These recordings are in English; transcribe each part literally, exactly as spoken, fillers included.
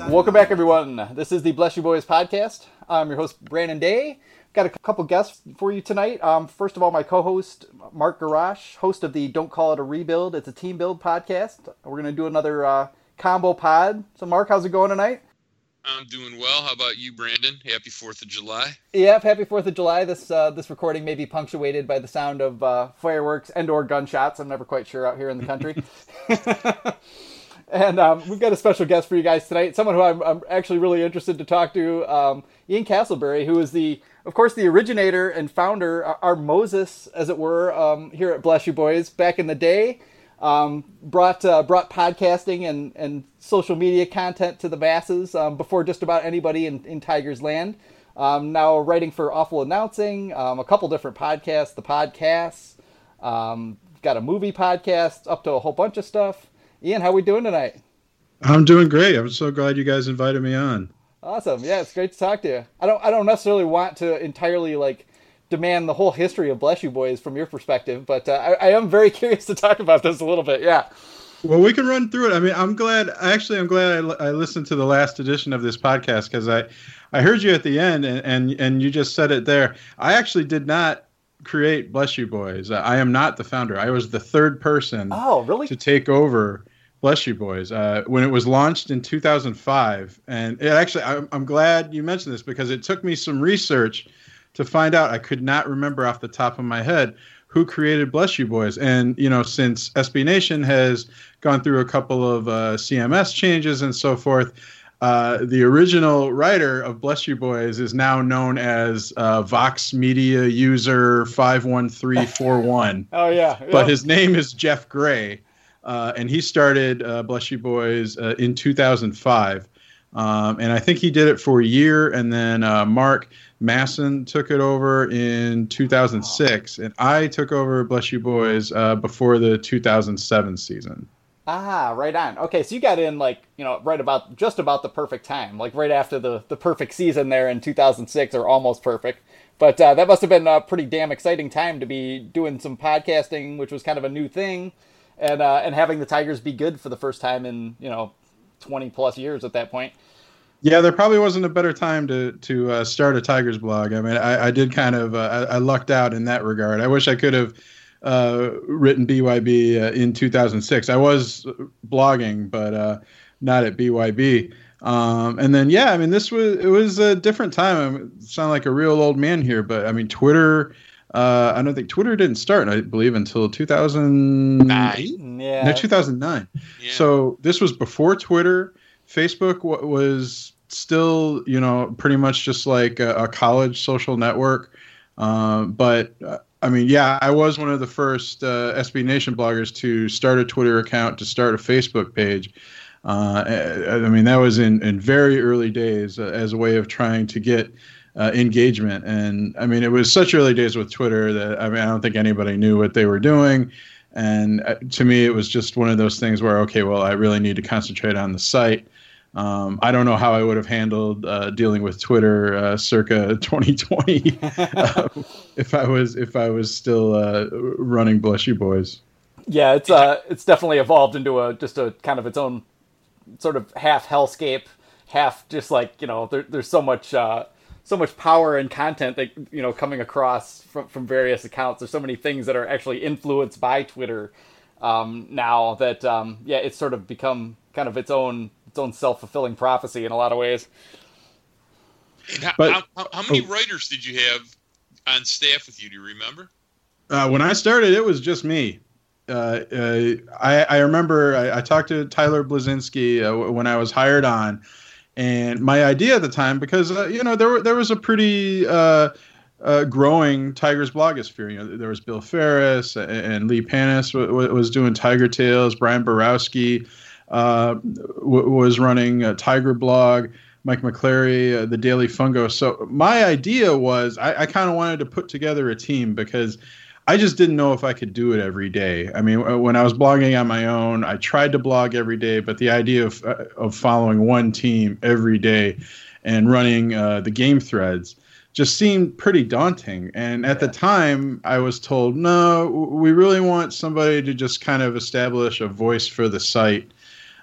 Welcome back, everyone. This is the Bless You Boys podcast. I'm your host, Brandon Day. Got a couple guests for you tonight. Um, first of all, my co-host, Mark Garash, host of the Don't Call It a Rebuild, It's a Team Build podcast. We're going to do another uh, combo pod. So, Mark, how's it going tonight? I'm doing well. How about you, Brandon? Happy fourth of July. Yep, happy fourth of July. This uh, this recording may be punctuated by the sound of uh, fireworks and or gunshots. I'm never quite sure out here in the country. And um, we've got a special guest for you guys tonight, someone who I'm, I'm actually really interested to talk to, um, Ian Castleberry, who is the, of course, the originator and founder, our, our Moses, as it were, um, here at Bless You Boys back in the day. Um, brought uh, brought podcasting and, and social media content to the masses um, before just about anybody in, in Tigers land. Um, now writing for Awful Announcing, um, a couple different podcasts, the podcasts, um, got a movie podcast, up to a whole bunch of stuff. Ian, how we doing tonight? I'm doing great. I'm so glad you guys invited me on. Awesome. Yeah, it's great to talk to you. I don't I don't necessarily want to entirely like demand the whole history of Bless You Boys from your perspective, but uh, I, I am very curious to talk about this a little bit. Yeah. Well, we can run through it. I mean, I'm glad. Actually, I'm glad I, I listened to the last edition of this podcast because I, I heard you at the end, and, and and you just said it there. I actually did not create Bless You Boys. I am not the founder. I was the third person. Oh, really? To take over Bless You Boys uh, when it was launched in two thousand five, and it actually, I'm, I'm glad you mentioned this because it took me some research to find out. I could not remember off the top of my head who created Bless You Boys. And, you know, since S B Nation has gone through a couple of uh, C M S changes and so forth, uh, the original writer of Bless You Boys is now known as uh, Vox Media User five one three four one. Oh, yeah. yeah. But his name is Jeff Gray, uh, and he started uh, Bless You Boys uh, in two thousand five. Um, and I think he did it for a year, and then uh, Mark Masson took it over in two thousand six, and I took over Bless You Boys uh, before the two thousand seven season. Ah, right on. Okay, so you got in like, you know, right about, just about the perfect time, like right after the, the perfect season there in two thousand six, or almost perfect. But uh, that must have been a pretty damn exciting time to be doing some podcasting, which was kind of a new thing, and uh, and having the Tigers be good for the first time in, you know, twenty plus years at that point. Yeah, there probably wasn't a better time to to uh, start a Tigers blog. I mean, I, I did kind of uh, I, I lucked out in that regard. I wish I could have uh, written B Y B uh, in two thousand six. I was blogging, but uh, not at B Y B. Um, and then yeah, I mean, this was it was a different time. I mean, I sound like a real old man here, but I mean, Twitter. Uh, I don't think Twitter didn't start, I believe, until two thousand eight. Yeah, no, two thousand nine. Yeah. So this was before Twitter. Facebook w- was still, you know, pretty much just like a, a college social network. Um, but, uh, I mean, yeah, I was one of the first uh, S B Nation bloggers to start a Twitter account, to start a Facebook page. Uh, I, I mean, that was in, in very early days uh, as a way of trying to get uh, engagement. And, I mean, it was such early days with Twitter that, I mean, I don't think anybody knew what they were doing. And uh, to me, it was just one of those things where, okay, well, I really need to concentrate on the site. Um, I don't know how I would have handled uh, dealing with Twitter uh, circa twenty twenty uh, if I was if I was still uh, running Bless You Boys. Yeah, it's uh, it's definitely evolved into a just a kind of its own sort of half hellscape, half just like, you know, there, there's so much uh, so much power and content that, you know, coming across from from various accounts. There's so many things that are actually influenced by Twitter um, now that um, yeah, it's sort of become kind of its own. its own self-fulfilling prophecy in a lot of ways. How, but, how, how, how many oh, writers did you have on staff with you? Do you remember? Uh, when I started, it was just me. Uh, uh, I, I remember I, I talked to Tyler Blazinski uh, when I was hired on, and my idea at the time, because uh, you know there were, there was a pretty uh, uh, growing Tigers blogosphere. You know, there was Bill Ferris and, and Lee Panis w- w- was doing Tiger Tales. Brian Borowski Uh, w- was running a Tiger blog, Mike McClary, uh, the Daily Fungo. So my idea was I, I kind of wanted to put together a team because I just didn't know if I could do it every day. I mean, when I was blogging on my own, I tried to blog every day, but the idea of uh, of following one team every day and running uh, the game threads just seemed pretty daunting. And at yeah. the time, I was told, no, we really want somebody to just kind of establish a voice for the site.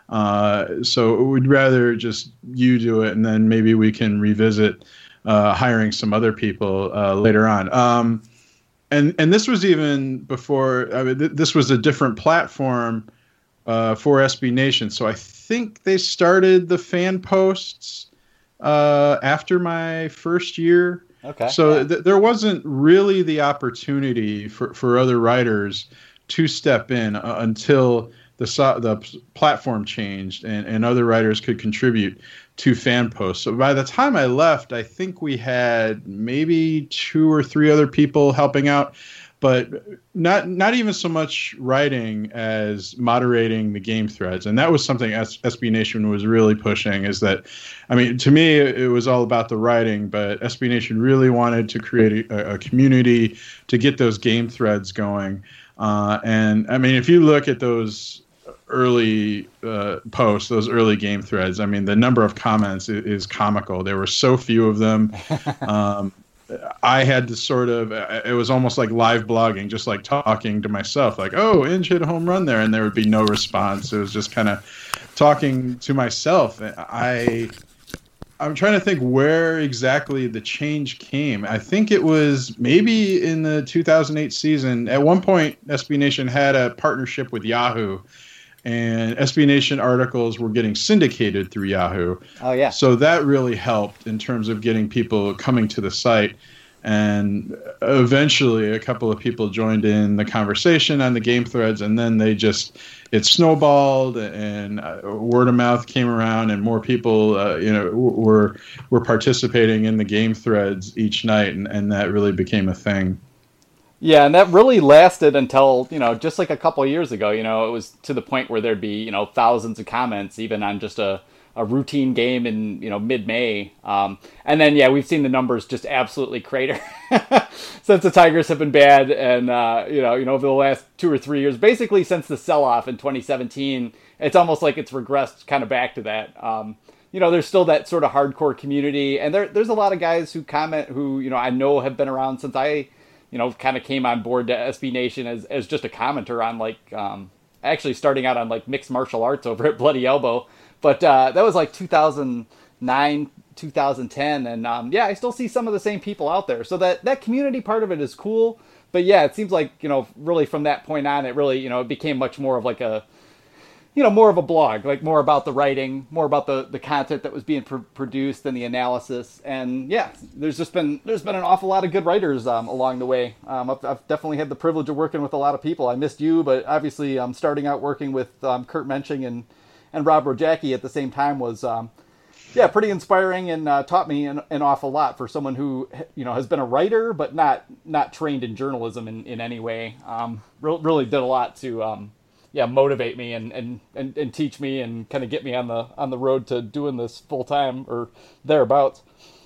Uh, so we'd rather just you do it, and then maybe we can revisit uh, hiring some other people uh, later on. Um, and and this was even before. I mean, th- this was a different platform uh, for S B Nation. So I think they started the fan posts uh, after my first year. Okay. So yeah. th- there wasn't really the opportunity for, for other writers to step in uh, until the so- the platform changed and, and other writers could contribute to fan posts. So by the time I left, I think we had maybe two or three other people helping out, but not not even so much writing as moderating the game threads. And that was something S- SB Nation was really pushing, is that, I mean, to me, it was all about the writing, but S B Nation really wanted to create a, a community to get those game threads going. Uh, and I mean, if you look at those early uh, posts, those early game threads, I mean, the number of comments is, is comical. There were so few of them. Um, I had to sort of, it was almost like live blogging, just like talking to myself, like, oh, Inge hit a home run there, and there would be no response. It was just kind of talking to myself. I, I'm trying to think where exactly the change came. I think it was maybe in the two thousand eight season. At one point, S B Nation had a partnership with Yahoo, and S B Nation articles were getting syndicated through Yahoo. Oh, yeah. So that really helped in terms of getting people coming to the site. And eventually a couple of people joined in the conversation on the game threads, and then they just, it snowballed, and uh, word of mouth came around, and more people, uh, you know, were were participating in the game threads each night, and, and that really became a thing. Yeah, and that really lasted until, you know, just like a couple of years ago. You know, it was to the point where there'd be, you know, thousands of comments even on just a, a routine game in, you know, mid-May. Um, and then, yeah, we've seen the numbers just absolutely crater since the Tigers have been bad. And, uh, you know, you know, over the last two or three years, basically since the sell-off in twenty seventeen, it's almost like it's regressed kind of back to that. Um, you know, there's still that sort of hardcore community. And there, there's a lot of guys who comment who, you know, I know have been around since I, you know, kind of came on board to S B Nation as, as just a commenter on, like, um, actually starting out on, like, mixed martial arts over at Bloody Elbow. But uh, that was, like, two thousand nine, two thousand ten. And, um, yeah, I still see some of the same people out there. So that, that community part of it is cool. But, yeah, it seems like, you know, really from that point on, it really, you know, it became much more of, like, a, you know, more of a blog, like more about the writing, more about the, the content that was being pr- produced than the analysis. And yeah, there's just been, there's been an awful lot of good writers um, along the way. Um, I've, I've definitely had the privilege of working with a lot of people. I missed you, but obviously um, starting out working with um, Kurt Menching and, and Rob Rojacki at the same time was, um, yeah, pretty inspiring, and uh, taught me an, an awful lot for someone who, you know, has been a writer, but not, not trained in journalism in, in any way. Um, re- really did a lot to, um, yeah, motivate me and, and, and, and teach me and kind of get me on the on the road to doing this full time or thereabouts.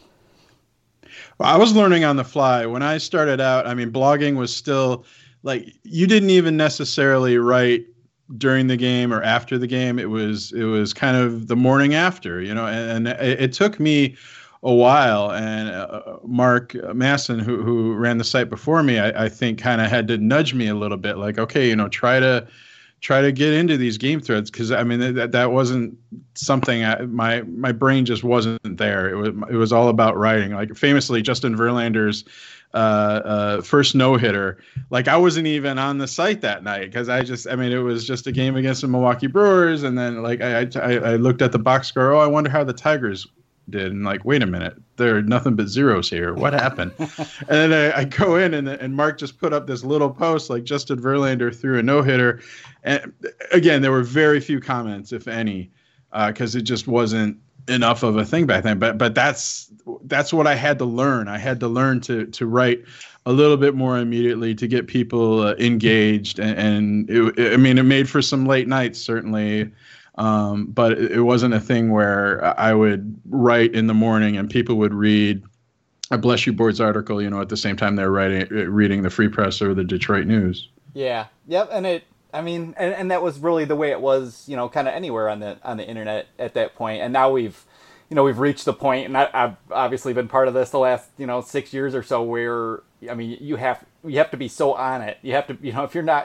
Well, I was learning on the fly when I started out. I mean, blogging was still like, you didn't even necessarily write during the game or after the game. It was it was kind of the morning after, you know, and, and it, it took me a while. And uh, Mark Masson, who who ran the site before me, I, I think kind of had to nudge me a little bit, like, okay, you know, try to. try to get into these game threads, because I mean that that wasn't something I, my my brain just wasn't there. It was it was all about writing. Like famously, Justin Verlander's uh, uh, first no hitter. Like I wasn't even on the site that night because I just I mean it was just a game against the Milwaukee Brewers, and then like I I, I looked at the box score. Oh, I wonder how the Tigers did, and like, wait a minute, there are nothing but zeros here. What happened? And then I, I go in, and and Mark just put up this little post like Justin Verlander threw a no hitter, and again there were very few comments, if any, because uh, it just wasn't enough of a thing back then. But but that's that's what I had to learn. I had to learn to to write a little bit more immediately to get people uh, engaged, and, and it, it, I mean it made for some late nights certainly. Um, but it wasn't a thing where I would write in the morning and people would read a Bless You Boards article, you know, at the same time they're writing, reading the Free Press or the Detroit News. Yeah. Yep. And it, I mean, and, and that was really the way it was, you know, kind of anywhere on the, on the internet at that point. And now we've, you know, we've reached the point, and I, I've obviously been part of this the last, you know, six years or so where, I mean, you have, you have to be so on it. You have to, you know, if you're not,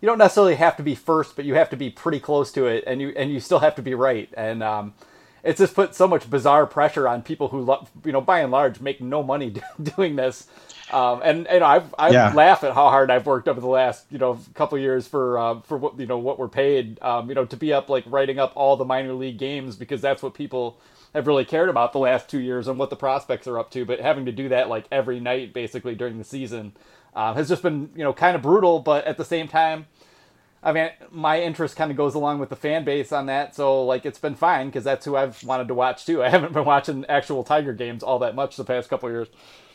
you don't necessarily have to be first, but you have to be pretty close to it, and you and you still have to be right. And um, it's just put so much bizarre pressure on people who, lo- you know, by and large, make no money doing this. Um, and and I've I Yeah. laugh at how hard I've worked over the last you know couple of years for uh, for what you know what we're paid. Um, you know, to be up like writing up all the minor league games, because that's what people have really cared about the last two years and what the prospects are up to. But having to do that like every night basically during the season uh, has just been you know kind of brutal. But at the same time, I mean, my interest kind of goes along with the fan base on that. So like it's been fine because that's who I've wanted to watch too. I haven't been watching actual Tiger games all that much the past couple of years.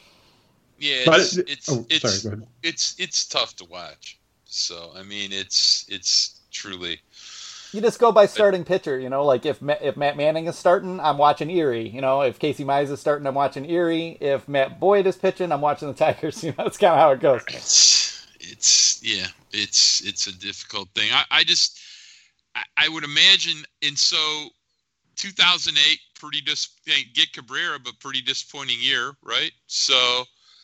Yeah, But it's it- it's oh, it's, sorry, go ahead. it's it's tough to watch. So I mean, it's it's truly. You just go by starting pitcher, you know, like if Ma- if Matt Manning is starting, I'm watching Erie. You know, if Casey Mize is starting, I'm watching Erie. If Matt Boyd is pitching, I'm watching the Tigers. You know, that's kind of how it goes. It's it's yeah, it's it's a difficult thing. I, I just I, I would imagine, and so two thousand eight, pretty dis get Cabrera, but pretty disappointing year, right? So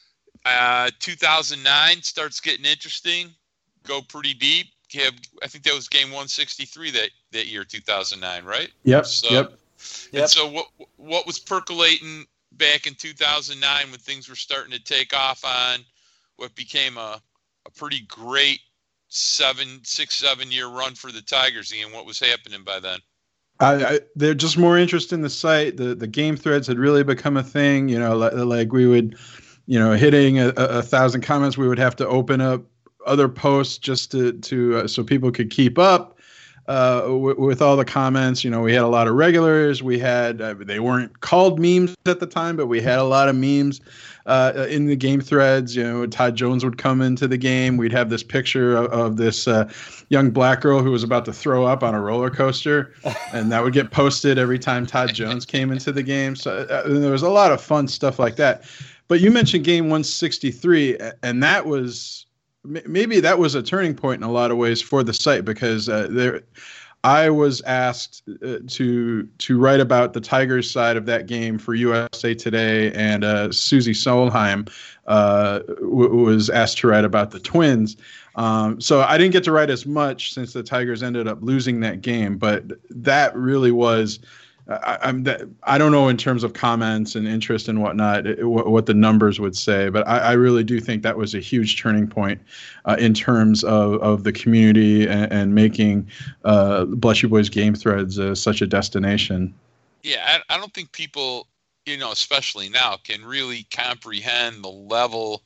uh, two thousand nine starts getting interesting, go pretty deep. Have, I think that was game one sixty-three that, that year, two thousand nine, right? Yep. So, Yep. Yep. And so what what was percolating back in two thousand nine when things were starting to take off on what became a, a pretty great seven, six, seven year run for the Tigers, Ian? What was happening by then? I, I, they're just more interest in the site. The the game threads had really become a thing. You know, like, like we would, you know, hitting a, a thousand comments, we would have to open up other posts just to to uh, so people could keep up uh, w- with all the comments. You know, we had a lot of regulars. We had uh, they weren't called memes at the time, but we had a lot of memes uh, in the game threads. You know, Todd Jones would come into the game. We'd have this picture of, of this uh, young black girl who was about to throw up on a roller coaster, and that would get posted every time Todd Jones came into the game. So uh, there was a lot of fun stuff like that. But you mentioned game one sixty-three, and that was. Maybe that was a turning point in a lot of ways for the site, because uh, there, I was asked uh, to to write about the Tigers side of that game for U S A Today, and uh, Susie Solheim uh, w- was asked to write about the Twins. Um, so I didn't get to write as much since the Tigers ended up losing that game, but that really was. I, I'm that, I don't know in terms of comments and interest and whatnot it, what, what the numbers would say, but I, I really do think that was a huge turning point uh, in terms of, of the community and, and making uh, Bless You Boys game threads uh, such a destination. Yeah, I, I don't think people, you know, especially now, can really comprehend the level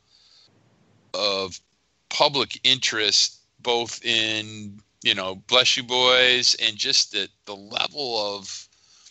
of public interest, both in, you know, Bless You Boys and just the, the level of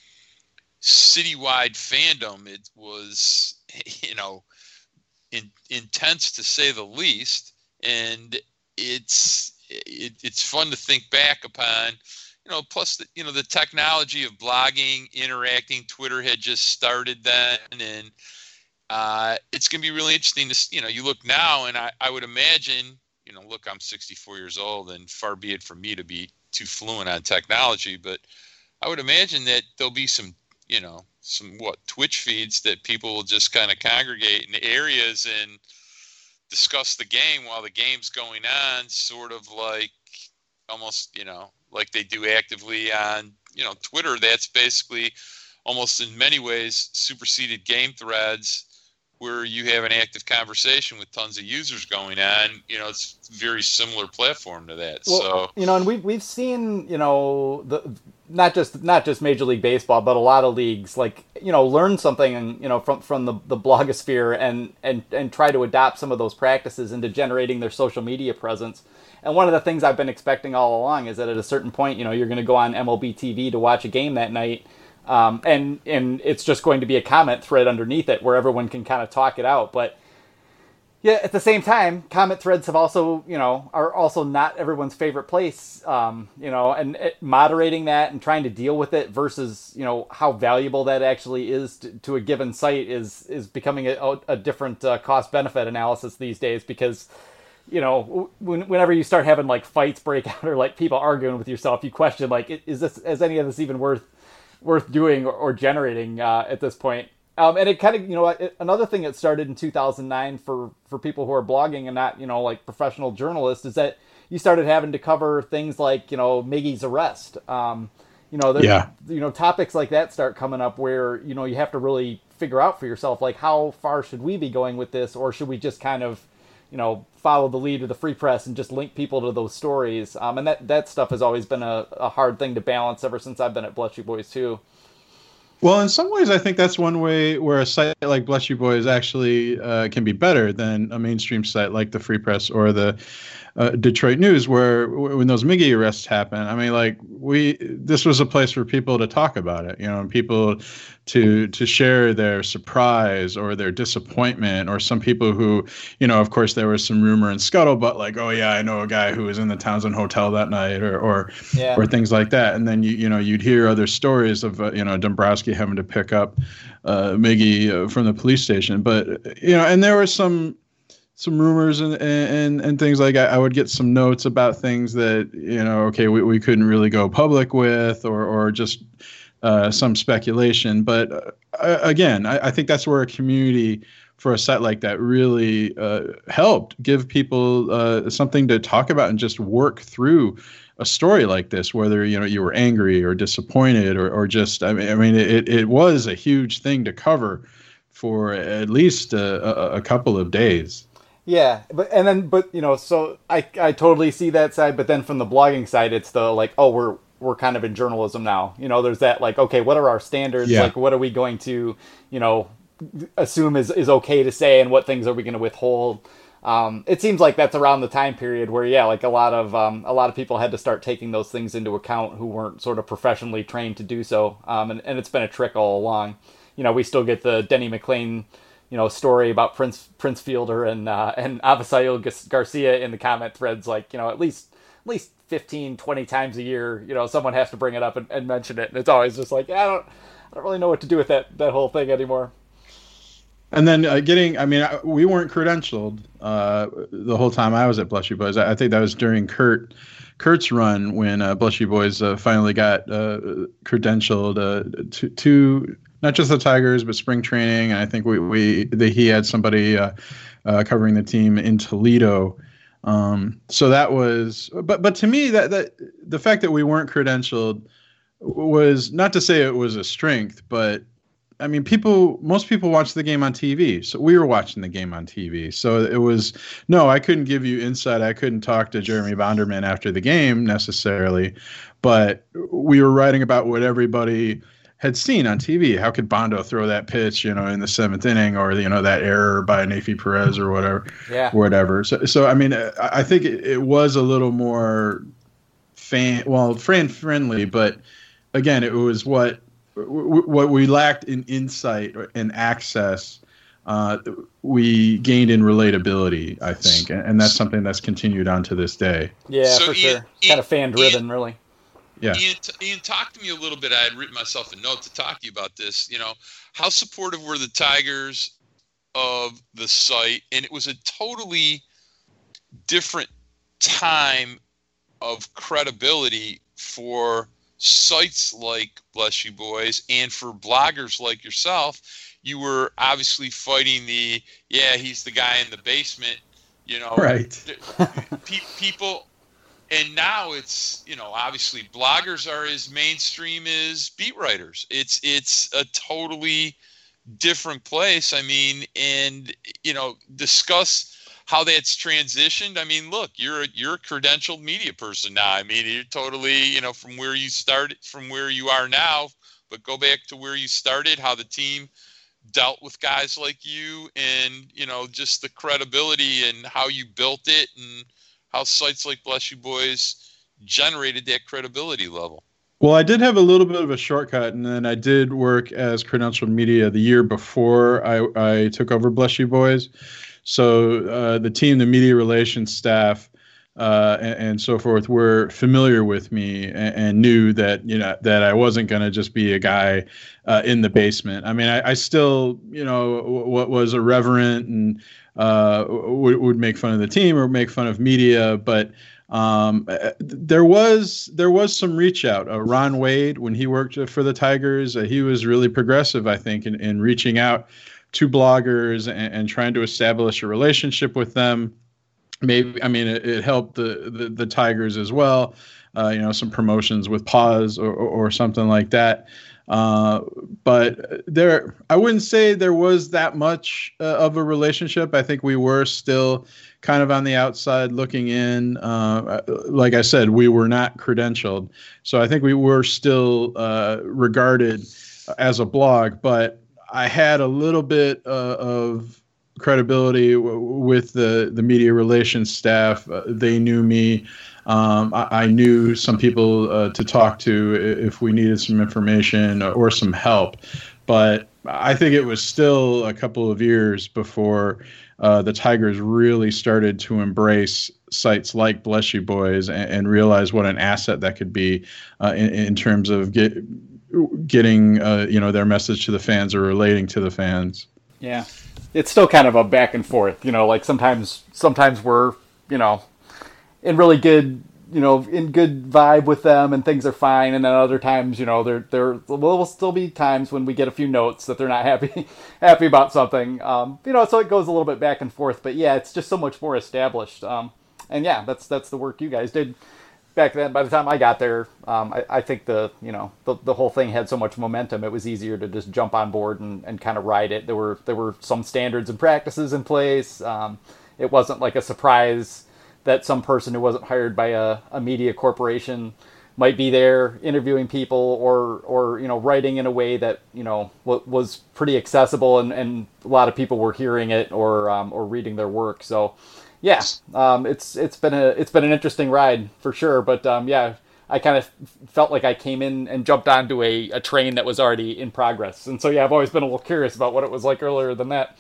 citywide fandom. It was, you know, in, intense to say the least, and it's it, it's fun to think back upon. You know, plus the you know the technology of blogging, interacting. Twitter had just started then, and uh, it's going to be really interesting to you know. You look now, and I, I would imagine, you know, look, I'm sixty-four years old, and far be it from me to be too fluent on technology, but I would imagine that there'll be some you know, some what Twitch feeds that people will just kind of congregate in areas and discuss the game while the game's going on, sort of like almost, you know, like they do actively on, you know, Twitter. That's basically almost in many ways superseded game threads, where you have an active conversation with tons of users going on. You know, it's a very similar platform to that. Well, so you know, and we've we've seen, you know, the not just not just Major League Baseball, but a lot of leagues, like, you know, learn something and you know from from the the blogosphere and and and try to adopt some of those practices into generating their social media presence. And one of the things I've been expecting all along is that at a certain point, you know, you're going to go on M L B T V to watch a game that night. Um, and and it's just going to be a comment thread underneath it where everyone can kind of talk it out. But yeah, at the same time, comment threads have also, you know, are also not everyone's favorite place. Um, you know, and it, moderating that and trying to deal with it versus, you know, how valuable that actually is to, to a given site is is becoming a, a different uh, cost benefit analysis these days, because, you know, when, whenever you start having like fights break out or like people arguing with yourself, you question like, is this is any of this even worth worth doing or, or generating uh, at this point. Um, and it kind of, you know, it, another thing that started in two thousand nine for, for people who are blogging and not, you know, like professional journalists is that you started having to cover things like, you know, Miggy's arrest. Um, you know, the, Yeah. you know, topics like that start coming up where, you know, you have to really figure out for yourself, like, how far should we be going with this, or should we just kind of, you know, follow the lead of the Free Press and just link people to those stories. Um, and that, that stuff has always been a, a hard thing to balance ever since I've been at Bless You Boys too. Well, in some ways, I think that's one way where a site like Bless You Boys actually uh, can be better than a mainstream site like the Free Press or the uh, Detroit News, where when those Miggy arrests happen, I mean, like we, this was a place for people to talk about it, you know, and people to to share their surprise or their disappointment, or some people who, you know, of course, there was some rumor and scuttlebutt, like, oh yeah, I know a guy who was in the Townsend Hotel that night, or or, yeah. or things like that, and then you you know you'd hear other stories of uh, you know Dombrowski having to pick up uh, Miggy uh, from the police station, but you know, and there were some. some rumors and, and, and things like I, I would get some notes about things that, you know, okay, we, we couldn't really go public with, or, or just uh, some speculation. But uh, again, I, I think that's where a community for a site like that really uh, helped give people uh, something to talk about and just work through a story like this, whether, you know, you were angry or disappointed or, or just, I mean, I mean, it, it was a huge thing to cover for at least a, a, a couple of days. Yeah, but and then but you know, so I I totally see that side, but then from the blogging side, it's the like, oh, we're we're kind of in journalism now. You know, there's that like, okay, what are our standards? Yeah. Like, what are we going to, you know, assume is is okay to say, and what things are we going to withhold? Um, it seems like that's around the time period where, yeah, like a lot of um, a lot of people had to start taking those things into account who weren't sort of professionally trained to do so. Um, and, and it's been a trick all along. You know, we still get the Denny McLean, you know, story about Prince Prince Fielder and uh, and Avisail Garcia in the comment threads, like, you know, at least at least fifteen, twenty times a year, you know, someone has to bring it up and, and mention it. And it's always just like, yeah, I don't I don't really know what to do with that, that whole thing anymore. And then uh, getting, I mean, we weren't credentialed uh, the whole time I was at Bless You Boys. I, I think that was during Kurt Kurt's run when uh, Bless You Boys uh, finally got uh, credentialed uh, to, to not just the Tigers, but spring training. And I think we, we the, he had somebody uh, uh, covering the team in Toledo. Um, so that was, but but to me, that that the fact that we weren't credentialed was not to say it was a strength, but I mean, people, most people watch the game on T V. So we were watching the game on T V. So it was, no, I couldn't give you insight. I couldn't talk to Jeremy Bonderman after the game necessarily, but we were writing about what everybody had seen on T V. How could Bondo throw that pitch, you know, in the seventh inning, or, you know, that error by Nafi Perez or whatever, yeah, whatever. So, so I mean, I think it, it was a little more fan, well, fan friendly, but again, it was what, what we lacked in insight and access, uh, we gained in relatability, I think. And, and that's something that's continued on to this day. Yeah, so for Ian, sure. Ian, kind of fan driven, Ian, really. Yeah. Ian, Ian, talk to me a little bit. I had written myself a note to talk to you about this. You know, how supportive were the Tigers of the site? And it was a totally different time of credibility for sites like Bless You Boys and for bloggers like yourself. You were obviously fighting the, yeah, he's the guy in the basement, you know, right. pe- people. And now it's, you know, obviously bloggers are as mainstream as beat writers. It's it's a totally different place. I mean, and, you know, discuss how that's transitioned. I mean, look, you're a, you're a credentialed media person now. I mean, you're totally, you know, from where you started, from where you are now, but go back to where you started, how the team dealt with guys like you, and, you know, just the credibility and how you built it, and how sites like Bless You Boys generated that credibility level. Well, I did have a little bit of a shortcut, and then I did work as credentialed media the year before I, I took over Bless You Boys. So uh, the team, the media relations staff, uh, and, and so forth were familiar with me and, and knew that, you know, that I wasn't going to just be a guy uh, in the basement. I mean, I, I still, you know, what was irreverent and uh, would, would make fun of the team or make fun of media, but um, there was there was some reach out. Uh, Ron Wade, when he worked for the Tigers, uh, he was really progressive, I think, in, in reaching out to bloggers and, and trying to establish a relationship with them. maybe, I mean, it, it helped the, the, the Tigers as well. Uh, you know, some promotions with Pause or, or, or something like that. Uh, but there, I wouldn't say there was that much uh, of a relationship. I think we were still kind of on the outside looking in. Uh, like I said, we were not credentialed. So I think we were still uh, regarded as a blog, but I had a little bit uh, of credibility w- with the, the media relations staff. Uh, they knew me. Um, I, I knew some people uh, to talk to if we needed some information or some help. But I think it was still a couple of years before uh, the Tigers really started to embrace sites like Bless You Boys and, and realize what an asset that could be uh, in, in terms of get, getting uh, you know, their message to the fans or relating to the fans. Yeah, it's still kind of a back and forth. You know, like sometimes sometimes we're, you know, in really good, you know, in good vibe with them and things are fine. And then other times, you know, there there will still be times when we get a few notes that they're not happy happy about something. Um, you know, so it goes a little bit back and forth. But yeah, it's just so much more established. Um, and yeah, that's that's the work you guys did back then. By the time I got there, um, I, I think the, you know, the, the whole thing had so much momentum. It was easier to just jump on board and, and kind of ride it. There were there were some standards and practices in place. Um, it wasn't like a surprise that some person who wasn't hired by a, a media corporation might be there interviewing people or, or, you know, writing in a way that, you know, w- was pretty accessible and, and a lot of people were hearing it or, um, or reading their work. So yeah, um, it's, it's been a, it's been an interesting ride for sure. But, um, yeah, I kind of felt like I came in and jumped onto a, a train that was already in progress. And so, yeah, I've always been a little curious about what it was like earlier than that.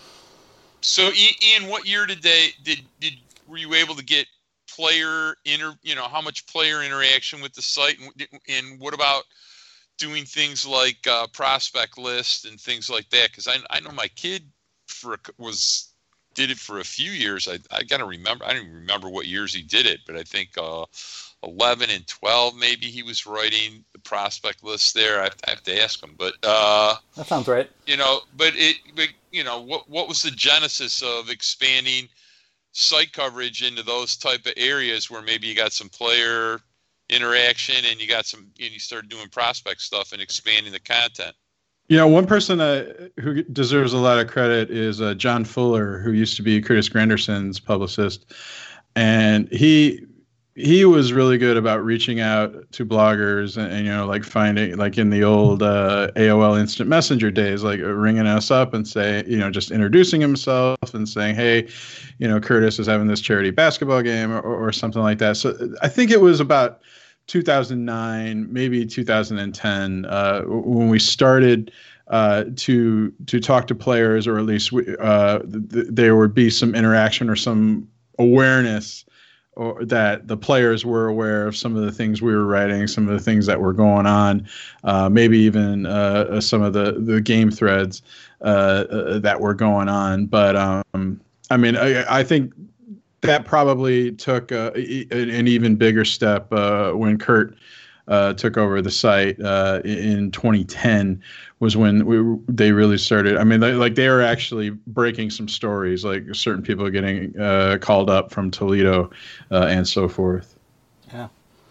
So Ian, what year did they, did, did, were you able to get player inter, you know, how much player interaction with the site, and, and what about doing things like uh, prospect list and things like that? Because I, I know my kid for was did it for a few years. I I gotta remember. I don't even remember what years he did it, but I think uh, eleven and twelve maybe he was writing the prospect list there. I have, I have to ask him, but uh, that sounds right. You know, but it, but, you know, what what was the genesis of expanding site coverage into those type of areas where maybe you got some player interaction and you got some, and you started doing prospect stuff and expanding the content? You know, one person uh, who deserves a lot of credit is uh, John Fuller, who used to be Curtis Granderson's publicist, and he he was really good about reaching out to bloggers and, and you know, like finding, like in the old uh, A O L Instant Messenger days, like ringing us up and say, you know, just introducing himself and saying, hey, you know, Curtis is having this charity basketball game or, or something like that. So I think it was about two thousand nine, maybe two thousand ten, uh, when we started uh, to to talk to players, or at least we, uh, th- there would be some interaction or some awareness, or that the players were aware of some of the things we were writing, some of the things that were going on, uh, maybe even uh, some of the, the game threads uh, uh, that were going on. But um, I mean, I, I think that probably took uh, an even bigger step uh, when Kurt uh, took over the site uh, in twenty ten. Was when we they really started. I mean, they, like they were actually breaking some stories, like certain people getting uh, called up from Toledo uh, and so forth. Yeah.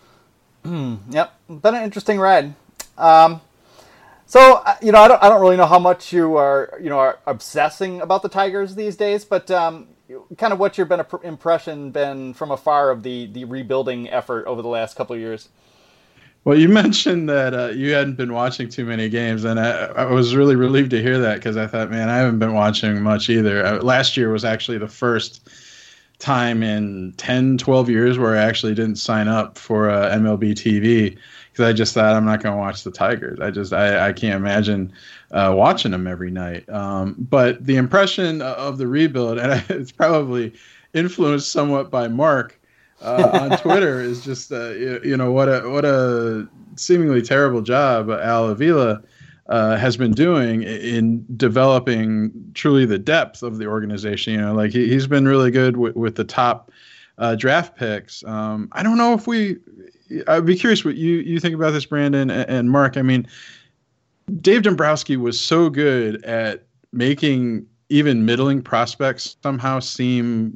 Yep. Been an interesting ride. Um, so you know, I don't I don't really know how much you are you know are obsessing about the Tigers these days, but um, kind of what's your been a impression been from afar of the the rebuilding effort over the last couple of years? Well, you mentioned that uh, you hadn't been watching too many games, and I, I was really relieved to hear that, because I thought, man, I haven't been watching much either. I, last year was actually the first time in ten, twelve years where I actually didn't sign up for uh, M L B T V, because I just thought I'm not going to watch the Tigers. I just I, I can't imagine uh, watching them every night. Um, but the impression of the rebuild, and it's probably influenced somewhat by Mark, uh, on Twitter, is just uh, you, you know what a what a seemingly terrible job Al Avila uh, has been doing in developing truly the depth of the organization. You know, like he, he's been really good with, with the top uh, draft picks. Um, I don't know if we. I'd be curious what you you think about this, Brandon and, and Mark. I mean, Dave Dombrowski was so good at making even middling prospects somehow seem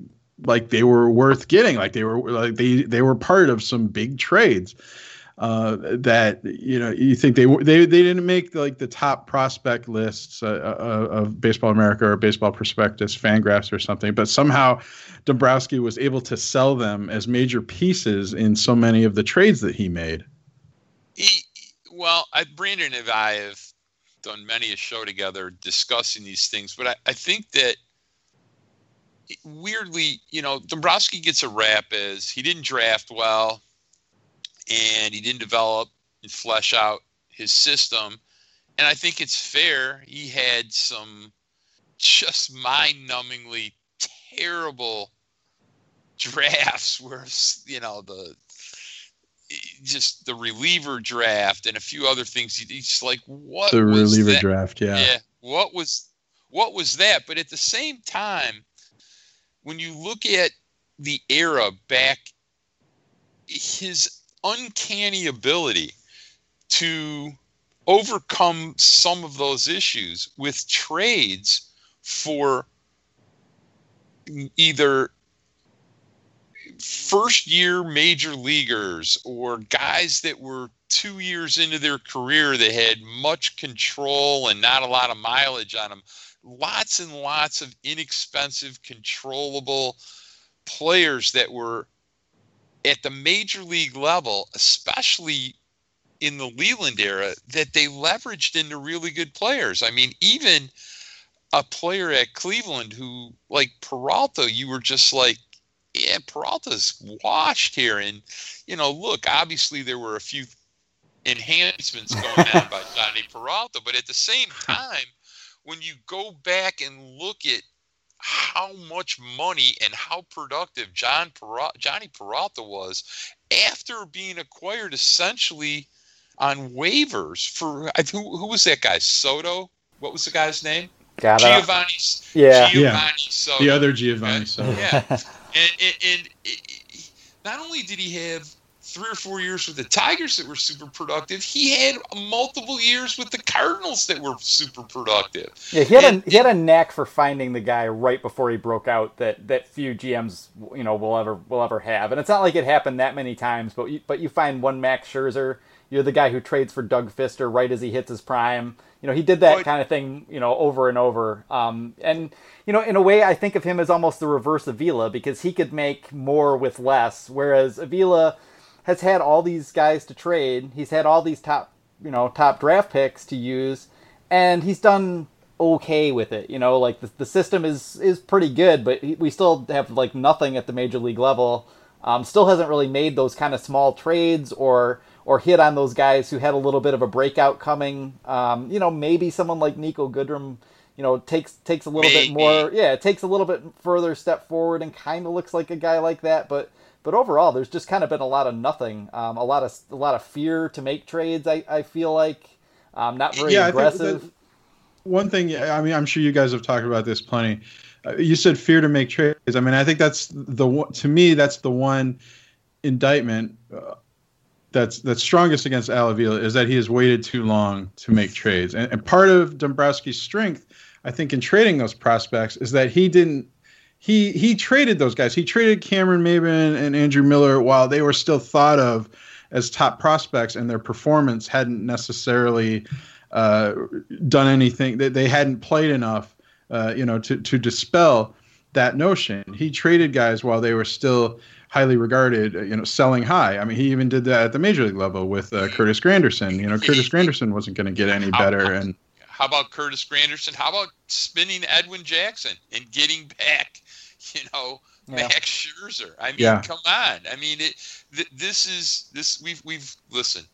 like they were worth getting, like they were like they they were part of some big trades. Uh, that you know you think they were they they didn't make like the top prospect lists uh, uh, of Baseball America or Baseball Prospectus, Fangraphs or something, but somehow Dombrowski was able to sell them as major pieces in so many of the trades that he made. He, well, I, Brandon and I have done many a show together discussing these things, but I, I think that weirdly, you know, Dombrowski gets a rap as he didn't draft well. And he didn't develop and flesh out his system. And I think it's fair. He had some just mind-numbingly terrible drafts where, you know, the just the reliever draft and a few other things. He's like, what the was reliever that? draft? Yeah. Yeah. What was what was that? But at the same time, when you look at the era back, his uncanny ability to overcome some of those issues with trades for either first year major leaguers or guys that were two years into their career that had much control and not a lot of mileage on them. Lots and lots of inexpensive, controllable players that were at the major league level, especially in the Leland era, that they leveraged into really good players. I mean, even a player at Cleveland who, like Peralta, you were just like, yeah, Peralta's washed here. And, you know, look, obviously there were a few enhancements going on by Johnny Peralta, but at the same time, when you go back and look at how much money and how productive John Peralta, Johnny Peralta was after being acquired essentially on waivers for who, who was that guy? Soto? What was the guy's name? Got Giovanni. Yeah. Giovanni yeah. Soto. The other Giovanni okay? Soto. Yeah. and, and, and it, not only did he have three or four years with the Tigers that were super productive, he had multiple years with the Cardinals that were super productive. Yeah, he had and, a he had a knack for finding the guy right before he broke out that, that few G Ms you know will ever will ever have. And it's not like it happened that many times, but you, but you find one Max Scherzer, you're the guy who trades for Doug Fister right as he hits his prime. You know, he did that but, kind of thing, you know, over and over. Um, and you know, in a way, I think of him as almost the reverse of Avila because he could make more with less, whereas Avila has had all these guys to trade. He's had all these top, you know, top draft picks to use, and he's done okay with it. You know, like the the system is is pretty good, but we still have like nothing at the major league level. Um, still hasn't really made those kind of small trades or or hit on those guys who had a little bit of a breakout coming. Um, you know, maybe someone like Nico Goodrum, you know, takes takes a little maybe. bit more. Yeah, takes a little bit further step forward and kind of looks like a guy like that, but. But overall, there's just kind of been a lot of nothing, um, a lot of a lot of fear to make trades. I, I feel like um, not very yeah, aggressive. One thing, I mean, I'm sure you guys have talked about this plenty. Uh, you said fear to make trades. I mean, I think that's the one, to me, that's the one indictment uh, that's that's strongest against Al Avila is that he has waited too long to make trades. And, and part of Dombrowski's strength, I think, in trading those prospects is that he didn't. He he traded those guys. He traded Cameron Maybin and Andrew Miller while they were still thought of as top prospects, and their performance hadn't necessarily uh, done anything. That they hadn't played enough, uh, you know, to to dispel that notion. He traded guys while they were still highly regarded, you know, selling high. I mean, he even did that at the major league level with uh, Curtis Granderson. You know, Curtis Granderson wasn't going to get any better, and. How about Curtis Granderson? How about spinning Edwin Jackson and getting back, you know, yeah. Max Scherzer? I mean, yeah. come on. I mean, it, th- this is this. We've we've listen.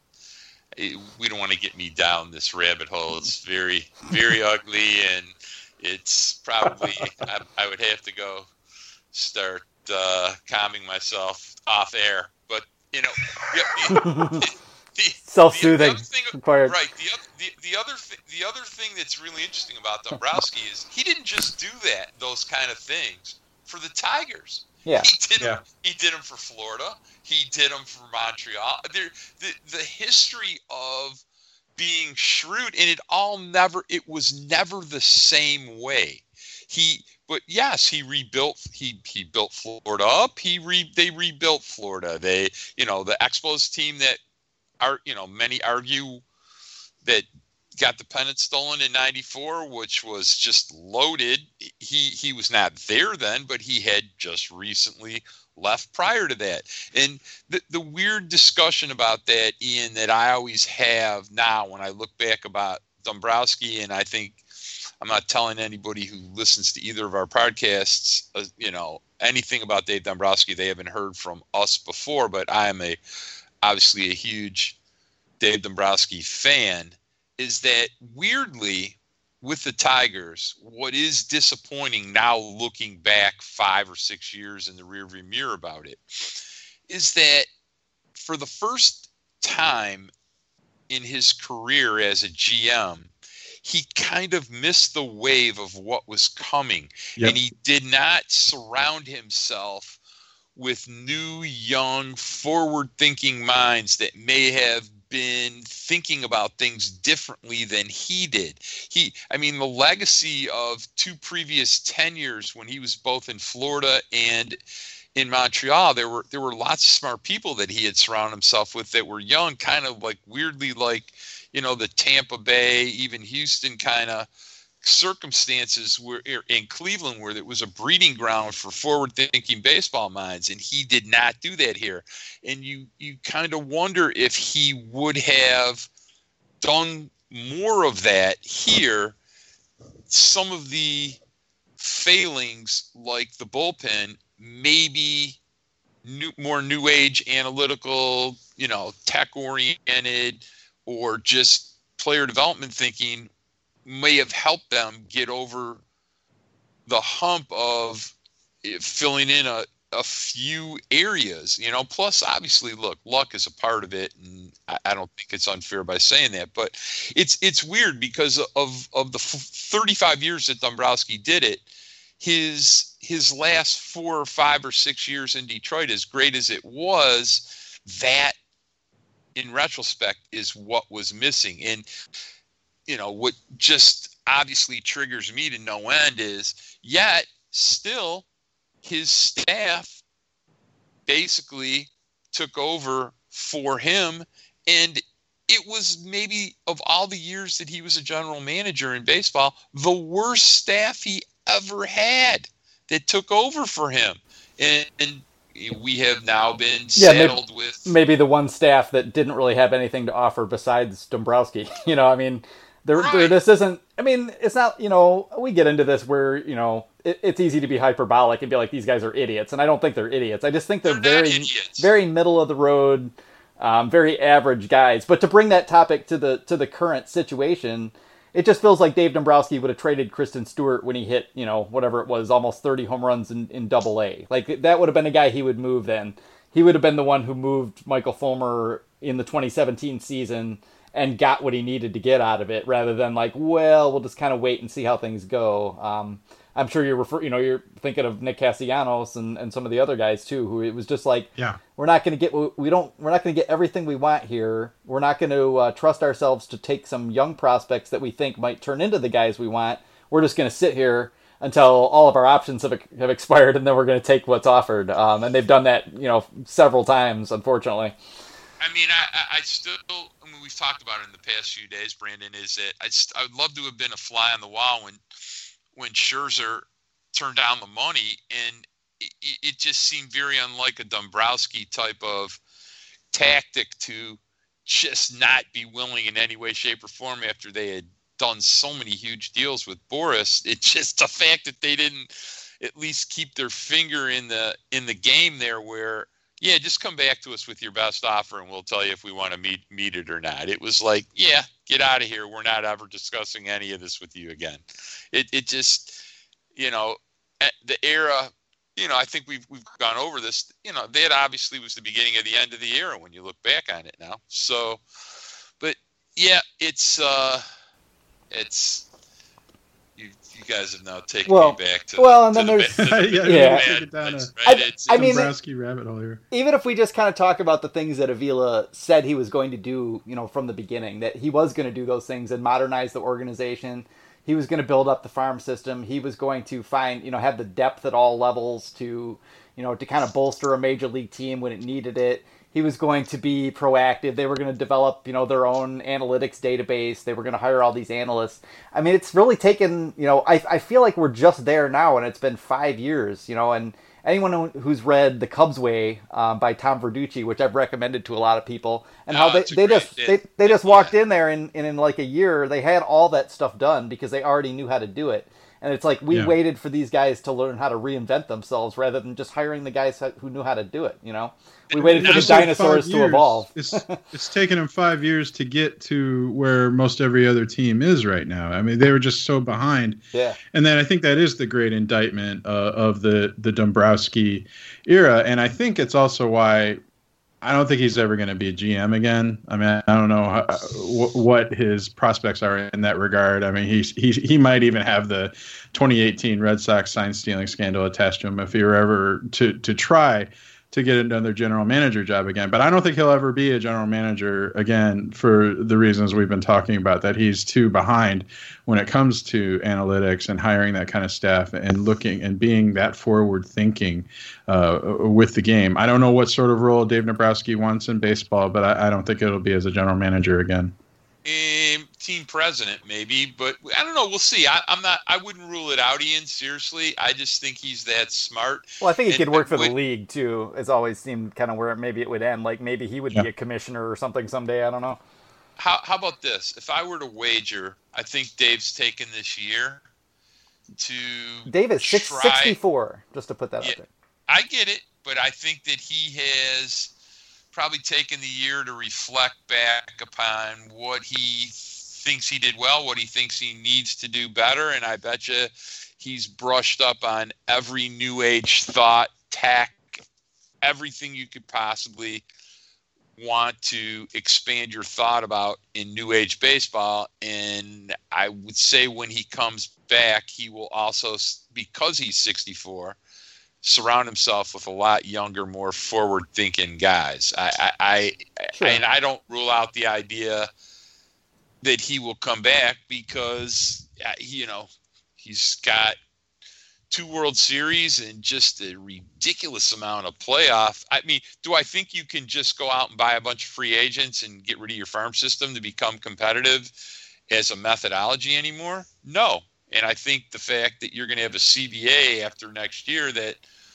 We don't want to get me down this rabbit hole. It's very very ugly, and it's probably I, I would have to go start uh, calming myself off air. But you know. It, it, The, Self-soothing, the thing, required. Right. The, the the other th- the other thing that's really interesting about Dombrowski is he didn't just do that those kind of things for the Tigers. Yeah. He did yeah. them, he did them for Florida. He did them for Montreal. There, the the history of being shrewd, and it all never it was never the same way. He but yes, he rebuilt. He he built Florida up. He re they rebuilt Florida. They you know the Expos team that are you know many argue that got the pennant stolen in ninety-four, which was just loaded. He he was not there then, but he had just recently left prior to that. And the the weird discussion about that, Ian, that I always have now when I look back about Dombrowski, and I think I'm not telling anybody who listens to either of our podcasts, uh, you know, anything about Dave Dombrowski they haven't heard from us before, but I am a obviously a huge Dave Dombrowski fan, is that weirdly with the Tigers, what is disappointing now looking back five or six years in the rearview mirror about it is that for the first time in his career as a G M, he kind of missed the wave of what was coming. Yep. And he did not surround himself with new, young, forward-thinking minds that may have been thinking about things differently than he did. He, I mean, the legacy of two previous tenures when he was both in Florida and in Montreal, there were there were lots of smart people that he had surrounded himself with that were young, kind of like weirdly like, you know, the Tampa Bay, even Houston kind of circumstances where in Cleveland where it was a breeding ground for forward-thinking baseball minds, and he did not do that here. And you you kind of wonder if he would have done more of that here. Some of the failings, like the bullpen, maybe new, more new age analytical, you know, tech-oriented, or just player development thinking may have helped them get over the hump of filling in a, a few areas, you know, plus obviously, look, luck is a part of it. And I, I don't think it's unfair by saying that, but it's, it's weird because of, of the thirty-five years that Dombrowski did it, his, his last four or five or six years in Detroit, as great as it was, that in retrospect is what was missing. And, you know, what just obviously triggers me to no end is, yet still his staff basically took over for him. And it was maybe, of all the years that he was a general manager in baseball, the worst staff he ever had that took over for him. And, and we have now been yeah, saddled maybe, with maybe the one staff that didn't really have anything to offer besides Dombrowski. You know, I mean, there, right. there, this isn't, I mean, it's not, you know, we get into this where, you know, it, it's easy to be hyperbolic and be like, these guys are idiots. And I don't think they're idiots. I just think they're, they're very, very middle of the road, um, very average guys. But to bring that topic to the, to the current situation, it just feels like Dave Dombrowski would have traded Kristen Stewart when he hit, you know, whatever it was, almost thirty home runs in, in double A. Like, that would have been a guy he would move then. He would have been the one who moved Michael Fulmer in the twenty seventeen season and got what he needed to get out of it, rather than like, well, we'll just kind of wait and see how things go. Um, I'm sure you're refer- you know, you're thinking of Nick Castellanos and, and some of the other guys too, who it was just like, yeah, we're not going to get, we don't, we're not going to get everything we want here. We're not going to uh, trust ourselves to take some young prospects that we think might turn into the guys we want. We're just going to sit here until all of our options have have expired, and then we're going to take what's offered. Um, and they've done that, you know, several times, unfortunately. I mean, I, I still, I mean, we've talked about it in the past few days, Brandon, is that I, I would love to have been a fly on the wall when, when Scherzer turned down the money, and it, it just seemed very unlike a Dombrowski type of tactic to just not be willing in any way, shape, or form after they had done so many huge deals with Boris. It's just the fact that they didn't at least keep their finger in the in the game there, where, yeah, just come back to us with your best offer and we'll tell you if we want to meet meet it or not. It was like, yeah, get out of here. We're not ever discussing any of this with you again. It it just, you know, the era, you know, I think we've we've gone over this. You know, that obviously was the beginning of the end of the era when you look back on it now. So, but yeah, it's uh, it's. You, you guys have now taken well, me back to well, and to then the, there's to the, yeah, the yeah. bad Take it down place, a- right? I- It's, I mean, Dombrowski rabbit hole here. Even if we just kind of talk about the things that Avila said he was going to do, you know, from the beginning, that he was going to do those things and modernize the organization, he was going to build up the farm system. He was going to find, you know, have the depth at all levels to, you know, to kind of bolster a major league team when it needed it. He was going to be proactive. They were going to develop, you know, their own analytics database. They were going to hire all these analysts. I mean, it's really taken, you know, I, I feel like we're just there now, and it's been five years, you know, and anyone who's read The Cubs Way um, by Tom Verducci, which I've recommended to a lot of people, and oh, how they, they great, just they, it, they just yeah. walked in there and, and in like a year, they had all that stuff done because they already knew how to do it. And it's like we Yeah. waited for these guys to learn how to reinvent themselves rather than just hiring the guys who knew how to do it, you know? We waited for the Just like dinosaurs five to years. evolve. it's it's taken them five years to get to where most every other team is right now. I mean, they were just so behind. Yeah. And then I think that is the great indictment uh, of the the Dombrowski era. And I think it's also why I don't think he's ever going to be a G M again. I mean, I don't know how, wh- what his prospects are in that regard. I mean, he's, he he might even have the twenty eighteen Red Sox sign stealing scandal attached to him if he were ever to to try to get another general manager job again. But I don't think he'll ever be a general manager again for the reasons we've been talking about, that he's too behind when it comes to analytics and hiring that kind of staff and looking and being that forward thinking uh, with the game. I don't know what sort of role Dave Dombrowski wants in baseball, but I, I don't think it'll be as a general manager again. Um, team president, maybe, but I don't know. We'll see. I, I'm not. I wouldn't rule it out, Ian. Seriously, I just think he's that smart. Well, I think he And- could work for but- the league, too. It's always seemed kind of where maybe it would end. Like maybe he would Yeah. be a commissioner or something someday. I don't know. How How about this? If I were to wager, I think Dave's taken this year to Dave is six, try- sixty-four, just to put that Yeah. out there. I get it, but I think that he has probably taken the year to reflect back upon what he thinks he did well, what he thinks he needs to do better, and I bet you he's brushed up on every new age thought, tack, everything you could possibly want to expand your thought about in new age baseball. And I would say when he comes back, he will also, because he's sixty-four, surround himself with a lot younger, more forward-thinking guys. I, I, I Sure. and I don't rule out the idea that he will come back because, uh, you know, he's got two World Series and just a ridiculous amount of playoff. I mean, do I think you can just go out and buy a bunch of free agents and get rid of your farm system to become competitive as a methodology anymore? No. And I think the fact that you're going to have a C B A after next year that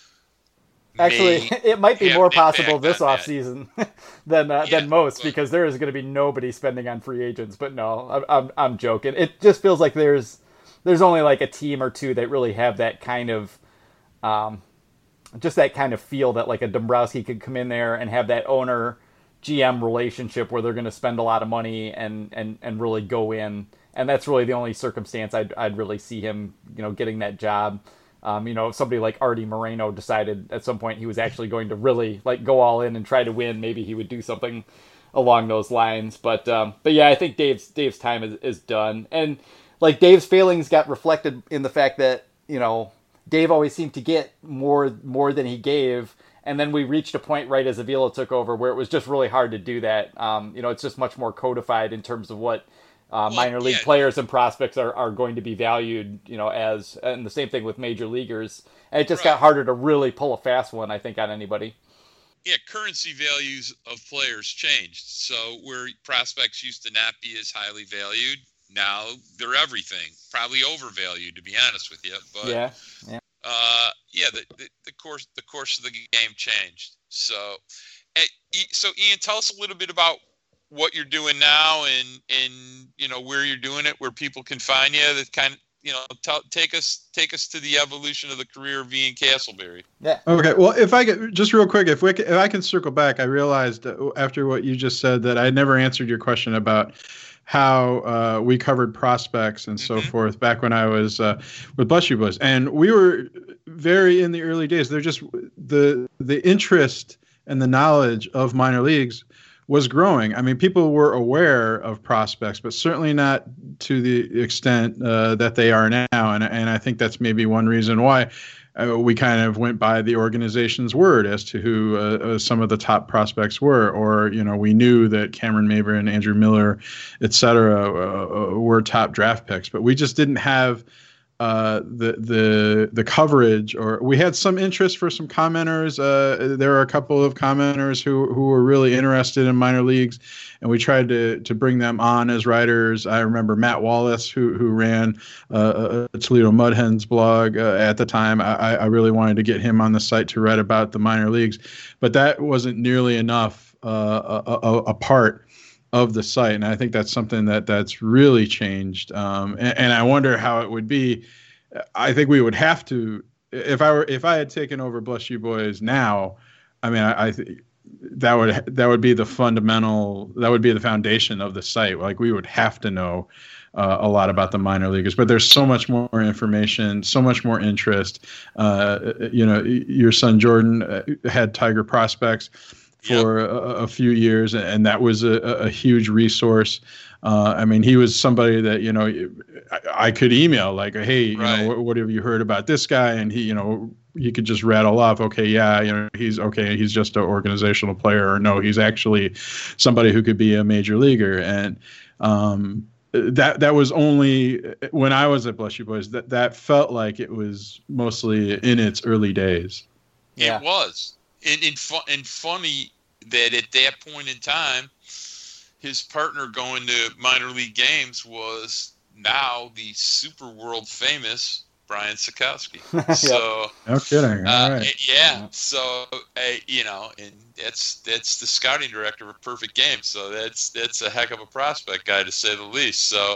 Actually, may it might be have more an impact possible this on that. offseason than uh, Yeah, than most but- because there is going to be nobody spending on free agents. But no, I'm, I'm I'm joking. It just feels like there's there's only like a team or two that really have that kind of um, just that kind of feel that like a Dombrowski could come in there and have that owner G M relationship where they're going to spend a lot of money and, and, and really go in. And that's really the only circumstance I'd I'd really see him, you know, getting that job. Um, you know, if somebody like Artie Moreno decided at some point he was actually going to really like go all in and try to win, maybe he would do something along those lines. But um, but yeah, I think Dave's Dave's time is, is done. And like Dave's failings got reflected in the fact that, you know, Dave always seemed to get more more than he gave. And then we reached a point right as Avila took over where it was just really hard to do that. Um, you know, it's just much more codified in terms of what Uh, Well, minor league yeah. players and prospects are, are going to be valued, you know, as, and the same thing with major leaguers. And it just Right. got harder to really pull a fast one, I think, on anybody. yeah, currency values of players changed. So where prospects used to not be as highly valued, now they're everything. Probably overvalued, to be honest with you. But Yeah. Yeah. uh, yeah, the, the the course the course of the game changed. So, eh, E- so Ian, tell us a little bit about what you're doing now, and and you know where you're doing it, where people can find you. That kind of you know tell, take us take us to the evolution of the career of Ian Castleberry. Yeah. Okay, well, if I could, just real quick, if we c- if I can circle back, I realized uh, after what you just said that I never answered your question about how uh, we covered prospects and so Mhm. forth back when I was uh, with Bless You Boys, and we were very in the early days. They're just the the interest and the knowledge of minor leagues was growing. I mean, people were aware of prospects, but certainly not to the extent uh, that they are now. And and I think that's maybe one reason why uh, we kind of went by the organization's word as to who uh, uh, some of the top prospects were, or you know, we knew that Cameron Maybin, Andrew Miller, et cetera, uh, were top draft picks, but we just didn't have uh, the the the coverage. Or we had some interest for some commenters. Uh, there are a couple of commenters who who were really interested in minor leagues, and we tried to to bring them on as writers. I remember Matt Wallace, who who ran uh, a Toledo Mud Hens blog uh, at the time. I, I really wanted to get him on the site to write about the minor leagues, but that wasn't nearly enough uh, a, a, a part of the site, and I think that's something that that's really changed. Um, and, and I wonder how it would be. I think we would have to, if I were if I had taken over Bless You Boys now. I mean, I, I th- that would that would be the fundamental, that would be the foundation of the site. Like, we would have to know uh, a lot about the minor leaguers, but there's so much more information, so much more interest. Uh, you know, your son Jordan had Tiger Prospects for yep. a, a few years, and that was a, a huge resource. Uh, I mean, he was somebody that, you know, I, I could email like, hey, you right. know, what, what have you heard about this guy? And he, you know, he could just rattle off, okay, yeah, you know, he's okay, he's just an organizational player, or no, he's actually somebody who could be a major leaguer. And um, that that was only when I was at Bless You Boys, that, that felt like it was mostly in its early days. Yeah. It was. And, and, fu- and funny that at that point in time, his partner going to minor league games was now the super world famous Brian Sakowski. So, no kidding. All uh, right. yeah. yeah. So, uh, you know, and that's that's the scouting director of Perfect Game. So that's that's a heck of a prospect guy, to say the least. So,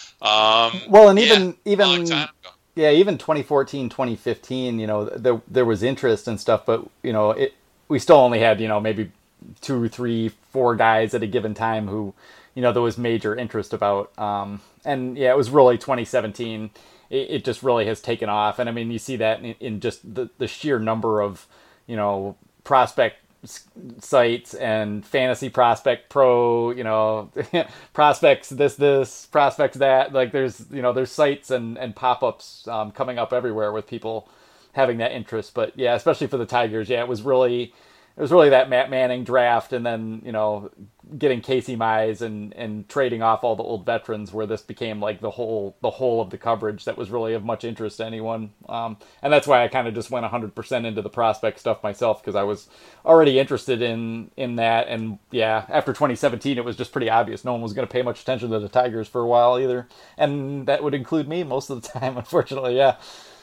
um, well, and even yeah, even long time ago. Yeah, even twenty fourteen, twenty fifteen, you know, there there was interest and stuff, but you know, it we still only had, you know, maybe two, three, four guys at a given time who, you know, there was major interest about. Um, and yeah, it was really twenty seventeen. It, it just really has taken off. And I mean, you see that in, in just the, the sheer number of, you know, prospect sites and Fantasy Prospect Pro, you know, prospects this, this, prospects that. Like there's, you know, there's sites and, and pop-ups um, coming up everywhere with people having that interest. But yeah, especially for the Tigers, yeah, it was really... It was really that Matt Manning draft, and then, you know, getting Casey Mize and, and trading off all the old veterans, where this became like the whole the whole of the coverage that was really of much interest to anyone. Um, and that's why I kind of just went one hundred percent into the prospect stuff myself, because I was already interested in in that. And yeah, after twenty seventeen, it was just pretty obvious no one was going to pay much attention to the Tigers for a while either, and that would include me most of the time, unfortunately. Yeah.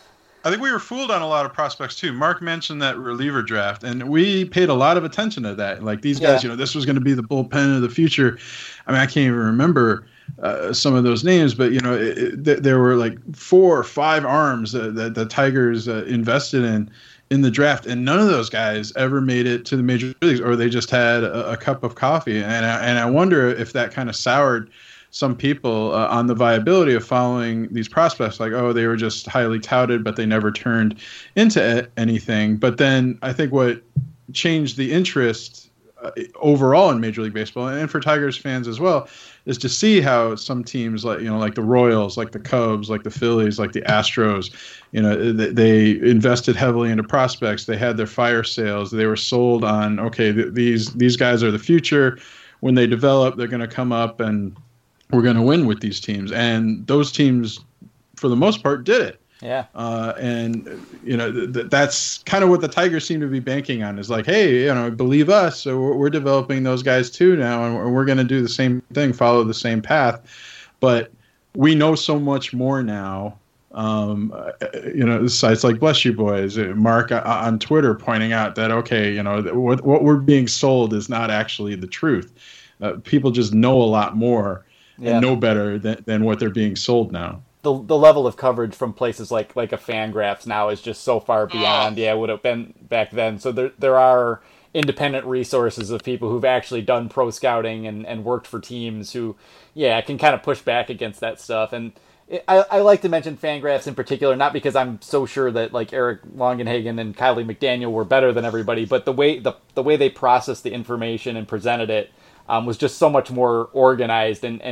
I think we were fooled on a lot of prospects too. Mark mentioned that reliever draft, and we paid a lot of attention to that. Like these guys, yeah. you know, this was going to be the bullpen of the future. I mean, I can't even remember uh, some of those names, but you know, it, it, th- there were like four or five arms that, that the Tigers uh, invested in in the draft, and none of those guys ever made it to the major leagues, or they just had a, a cup of coffee. And I, and I wonder if that kind of soured some people uh, on the viability of following these prospects. Like, oh, they were just highly touted, but they never turned into anything. But then I think what changed the interest uh, overall in Major League Baseball, and for Tigers fans as well, is to see how some teams like, you know, like the Royals, like the Cubs, like the Phillies, like the Astros, you know, they invested heavily into prospects. They had their fire sales. They were sold on, okay, th- these these guys are the future. When they develop, they're going to come up and we're going to win with these teams. And those teams, for the most part, did it. Yeah. Uh, and, you know, th- th- that's kind of what the Tigers seem to be banking on, is like, hey, you know, believe us. So we're, we're developing those guys too now, and we're, we're going to do the same thing, follow the same path. But we know so much more now. Um, you know, sites like Bless You Boys, Mark on Twitter pointing out that, okay, you know, what, what we're being sold is not actually the truth. Uh, people just know a lot more. Yeah. And know better than, than what they're being sold now. The the level of coverage from places like like a Fangraphs now is just so far beyond yeah would have been back then. So there there are independent resources of people who've actually done pro scouting and, and worked for teams who yeah can kind of push back against that stuff. And it, I I like to mention Fangraphs in particular, not because I'm so sure that like Eric Longenhagen and Kylie McDaniel were better than everybody, but the way the the way they processed the information and presented it Um, was just so much more organized and, and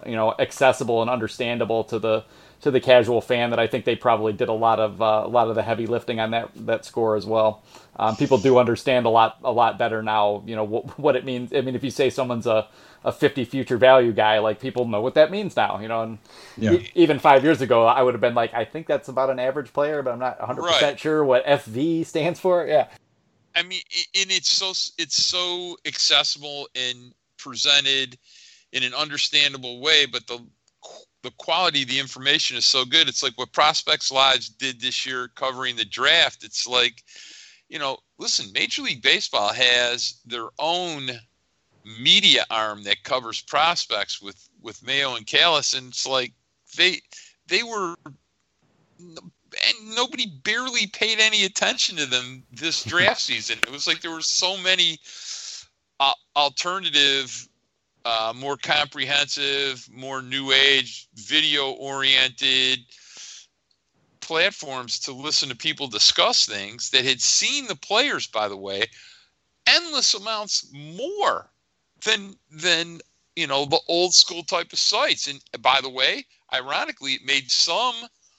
you know, accessible and understandable to the to the casual fan, that I think they probably did a lot of uh, a lot of the heavy lifting on that that score as well. Um, people do understand a lot a lot better now, you know, what, what it means. I mean, if you say someone's a, a fifty future value guy, like, people know what that means now, you know. And yeah. e- even five years ago, I would have been like, I think that's about an average player, but I'm not one hundred percent Right. sure what F V stands for. Yeah. I mean, and it's so it's so accessible and presented in an understandable way, but the the quality of the information is so good. It's like what Prospects Live did this year covering the draft. It's like, you know, listen, Major League Baseball has their own media arm that covers prospects with, with Mayo and Callis. And it's like they, they were, and nobody barely paid any attention to them this draft season. It was like there were so many uh, alternative, Uh, more comprehensive, more new age, video-oriented platforms to listen to people discuss things that had seen the players, by the way, endless amounts more than, than you know, the old school type of sites. And by the way, ironically, it made some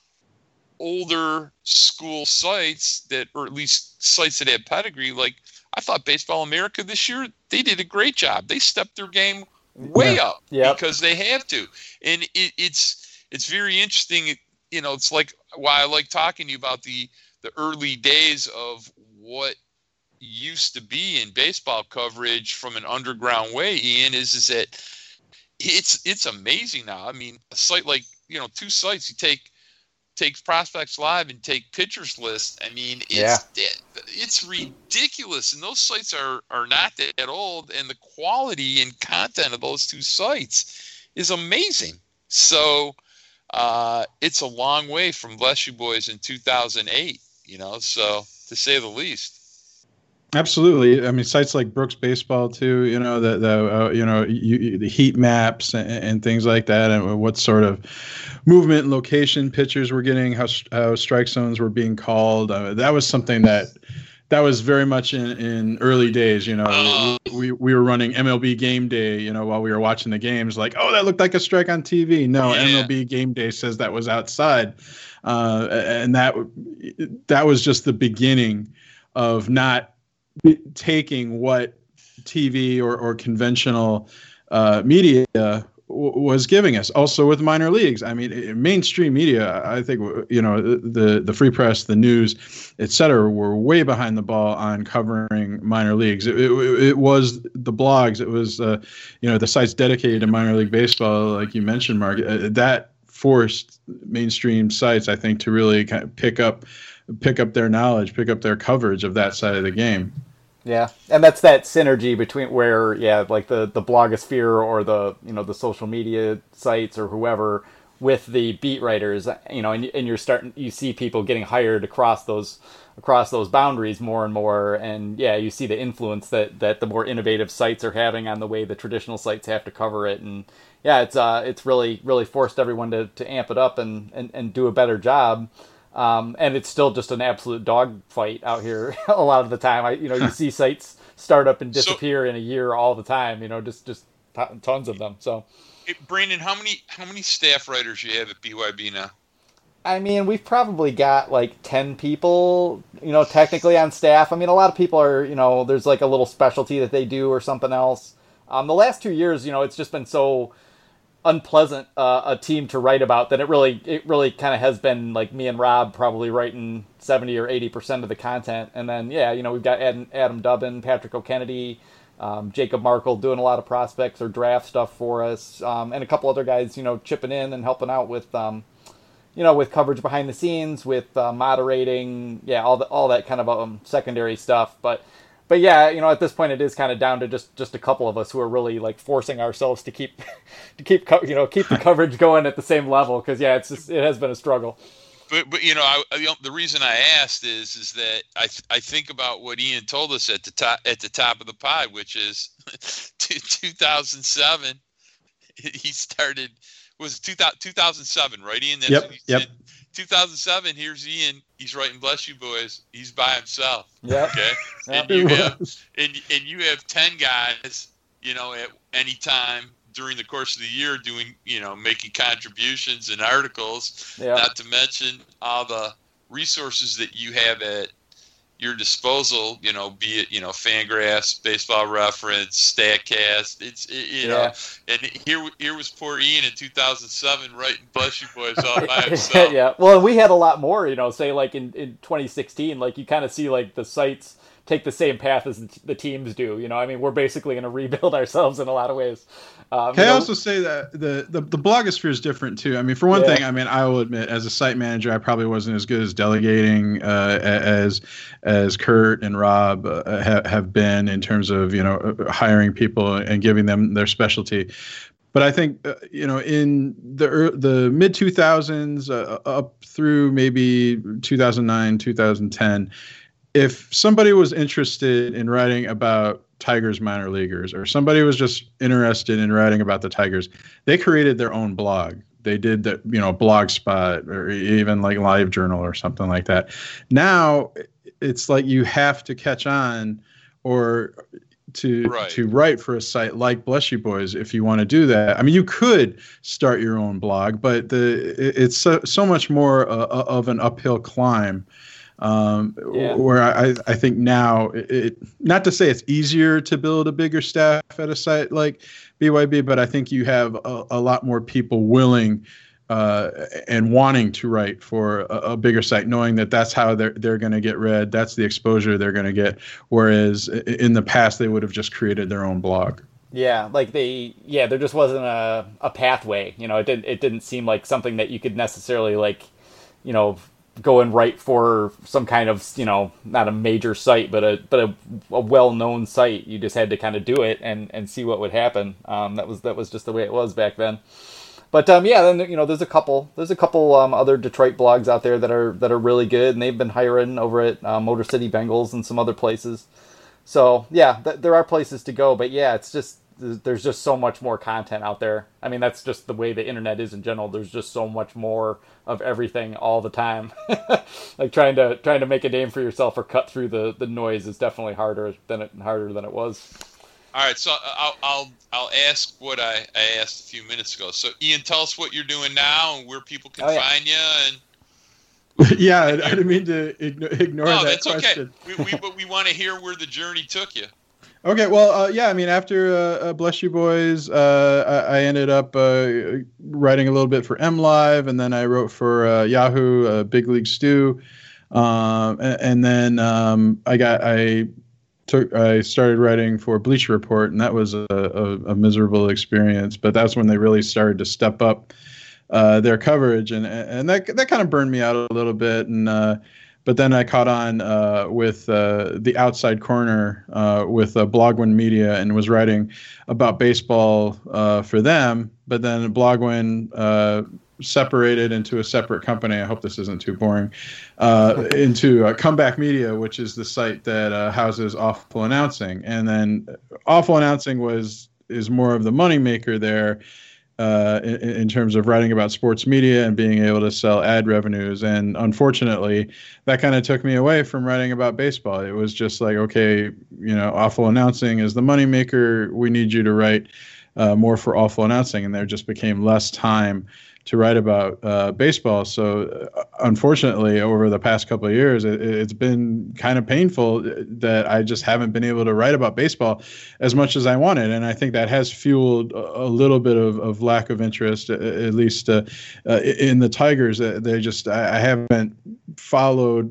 older school sites that, or at least sites that had pedigree, like I thought Baseball America this year, they did a great job. They stepped their game way yeah. up Yep. because they have to. And it, it's it's very interesting. You know, it's like why I like talking to you about the, the early days of what used to be in baseball coverage from an underground way, Ian, is, is that it's it's amazing now. I mean, a site like, you know, two sites, you take take Prospects Live and take Pitchers List. I mean, it's Yeah. it's ridiculous, and those sites are are not that old, and the quality and content of those two sites is amazing. So uh, it's a long way from Bless You Boys in two thousand eight, you know, so to say the least. Absolutely. I mean, sites like Brooks Baseball too, you know, the, the uh, you know, you, you, the heat maps and, and things like that, and what sort of movement and location pitchers were getting, how, how strike zones were being called. Uh, that was something that that was very much in, in early days, you know, Uh, we, we were running M L B Game Day, you know, while we were watching the games, like, oh, that looked like a strike on T V. No, Yeah. M L B Game Day says that was outside. Uh, and that, that was just the beginning of not taking what T V or, or conventional uh, media w- was giving us. Also with minor leagues, I mean, mainstream media, I think, you know, the the free press, the news, et cetera, were way behind the ball on covering minor leagues. It, it, it was the blogs, it was, uh, you know, the sites dedicated to minor league baseball, like you mentioned, Mark, uh, that forced mainstream sites, I think, to really kind of pick up pick up their knowledge, pick up their coverage of that side of the game. Yeah, and that's that synergy between where, yeah, like the, the blogosphere or the, you know, the social media sites or whoever with the beat writers, you know, and, and you're starting, you see people getting hired across those across those boundaries more and more, and yeah, you see the influence that, that the more innovative sites are having on the way the traditional sites have to cover it, and yeah, it's uh it's really really forced everyone to, to amp it up and, and, and do a better job. Um, and it's still just an absolute dogfight out here a lot of the time. I, you know, you see sites start up and disappear so, in a year all the time. You know, just just t- tons of them. So, hey, Brandon, how many how many staff writers you have at B Y B now? I mean, we've probably got like ten people, you know, technically on staff. I mean, a lot of people are, you know, there's like a little specialty that they do or something else. Um, the last two years, you know, it's just been so unpleasant uh, a team to write about that it really it really kind of has been like me and Rob probably writing seventy or eighty percent of the content, and then yeah, you know, we've got Adam, Adam Dubbin, Patrick O'Kennedy, um, Jacob Markle doing a lot of prospects or draft stuff for us, um, and a couple other guys, you know, chipping in and helping out with um, you know, with coverage behind the scenes, with uh, moderating, yeah, all the all that kind of um, secondary stuff, but. But yeah, you know, at this point, it is kind of down to just, just a couple of us who are really like forcing ourselves to keep, to keep, co- you know, keep the coverage going at the same level. Because yeah, it's just, it has been a struggle. But but you know, I, you know, the reason I asked is is that I th- I think about what Ian told us at the top at the top of the pod, which is two thousand seven. He started was two thousand seven, right, Ian? That's yep. Yep. Said. two thousand seven, here's Ian. He's writing Bless You Boys. He's by himself. Yeah. Okay. Yep. And you have and, and you have ten guys, you know, at any time during the course of the year doing, you know, making contributions and articles, yeah. not to mention all the resources that you have at your disposal, you know, be it, you know, Fangraphs, Baseball Reference, StatCast, it's, it, you yeah. know, and here here was poor Ian in two thousand seven writing Bless You Boys all by himself. Yeah, well, we had a lot more, you know, say like in, in twenty sixteen, like you kind of see like the sites take the same path as the teams do, you know, I mean, we're basically going to rebuild ourselves in a lot of ways. Um, Can I know, also say that the, the, the blogosphere is different too. I mean, for one yeah. thing, I mean, I will admit, as a site manager, I probably wasn't as good as delegating uh, as as Kurt and Rob uh, ha- have been in terms of, you know, hiring people and giving them their specialty. But I think, uh, you know, in the er- the mid two thousands uh, up through maybe two thousand nine, two thousand ten, if somebody was interested in writing about Tigers minor leaguers, or somebody was just interested in writing about the Tigers, they created their own blog. They did the, you know, Blogspot or even like LiveJournal or something like that. Now it's like you have to catch on or to right. to write for a site like Bless You Boys if you want to do that. I mean, you could start your own blog, but the it's so, so much more uh, of an uphill climb. Um, yeah. Where I, I think now, it, it, not to say it's easier to build a bigger staff at a site like B Y B, but I think you have a, a lot more people willing uh, and wanting to write for a, a bigger site, knowing that that's how they're they're going to get read, that's the exposure they're going to get. Whereas in the past, they would have just created their own blog. Yeah, like they, yeah, there just wasn't a, a pathway. You know, it didn't it didn't seem like something that you could necessarily like, you know, go and write for some kind of, you know, not a major site, but a but a, a well-known site. You just had to kind of do it and, and see what would happen. Um, that was that was just the way it was back then. But um, yeah, then you know, there's a couple there's a couple um, other Detroit blogs out there that are that are really good, and they've been hiring over at uh, Motor City Bengals and some other places. So yeah, th- there are places to go, but yeah, it's just there's just so much more content out there. I mean, that's just the way the internet is in general. There's just so much more of everything all the time. Like trying to trying to make a name for yourself or cut through the, the noise is definitely harder than it harder than it was. All right, so I'll I'll I'll ask what I, I asked a few minutes ago. So Ian, tell us what you're doing now and where people can oh, yeah. find you. And yeah, I, I didn't mean to igno- ignore no, that that's question. Okay. We we but we want to hear where the journey took you. Okay, well, uh, yeah, I mean, after uh, uh, Bless You Boys, uh, I, I ended up uh, writing a little bit for M Live, and then I wrote for uh, Yahoo, uh, Big League Stew, um, and, and then um, I got I took I started writing for Bleacher Report, and that was a, a, a miserable experience. But that's when they really started to step up uh, their coverage, and and that that kind of burned me out a little bit, and. Uh, But then I caught on uh, with uh, the Outside Corner uh, with uh, Blogwin Media and was writing about baseball uh, for them. But then Blogwin uh, separated into a separate company. I hope this isn't too boring. Uh, into uh, Comeback Media, which is the site that uh, houses Awful Announcing. And then Awful Announcing was is more of the moneymaker there. Uh, in, in terms of writing about sports media and being able to sell ad revenues. And unfortunately, that kind of took me away from writing about baseball. It was just like, okay, you know, Awful Announcing is the moneymaker. We need you to write uh, more for Awful Announcing. And there just became less time to write about uh, baseball. So uh, unfortunately, over the past couple of years, it, it's been kind of painful that I just haven't been able to write about baseball as much as I wanted. And I think that has fueled a, a little bit of, of lack of interest, at least uh, uh, in the Tigers. They just, I, I haven't followed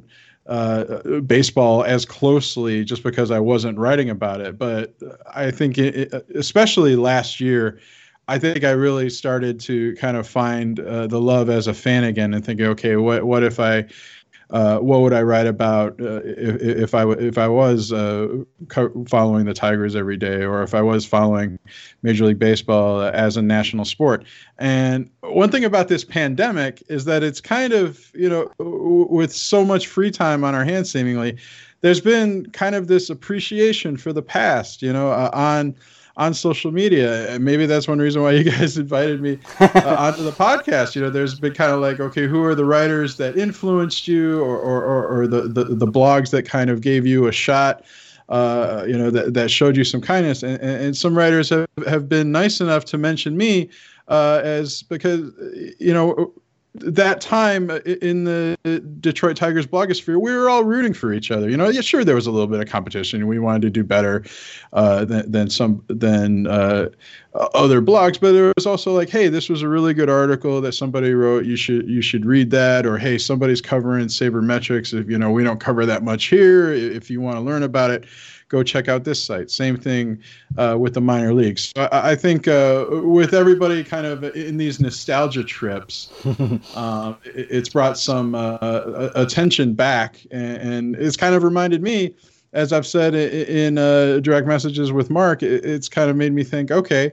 uh, baseball as closely just because I wasn't writing about it. But I think it, especially last year, I think I really started to kind of find uh, the love as a fan again and thinking, okay, what what if I, uh, what would I write about uh, if, if I if I was uh, co- following the Tigers every day, or if I was following Major League Baseball as a national sport? And one thing about this pandemic is that it's kind of, you know, w- with so much free time on our hands, seemingly, there's been kind of this appreciation for the past, you know, uh, on. on social media. And maybe that's one reason why you guys invited me uh, onto the podcast. You know, there's been kind of like, okay, who are the writers that influenced you, or or, or, or the, the, the blogs that kind of gave you a shot uh, you know, that, that showed you some kindness. And, and some writers have, have been nice enough to mention me uh, as because, you know, that time in the Detroit Tigers blogosphere, we were all rooting for each other. You know, yeah, sure, there was a little bit of competition. We wanted to do better uh, than, than some than uh, other blogs, but there was also like, hey, this was a really good article that somebody wrote. You should you should read that. Or hey, somebody's covering sabermetrics. If you know, we don't cover that much here. If you want to learn about it, go check out this site. Same thing uh, with the minor leagues. So I, I think uh, with everybody kind of in these nostalgia trips, uh, it, it's brought some uh, attention back, and, and it's kind of reminded me, as I've said in uh, direct messages with Mark, it, it's kind of made me think, okay,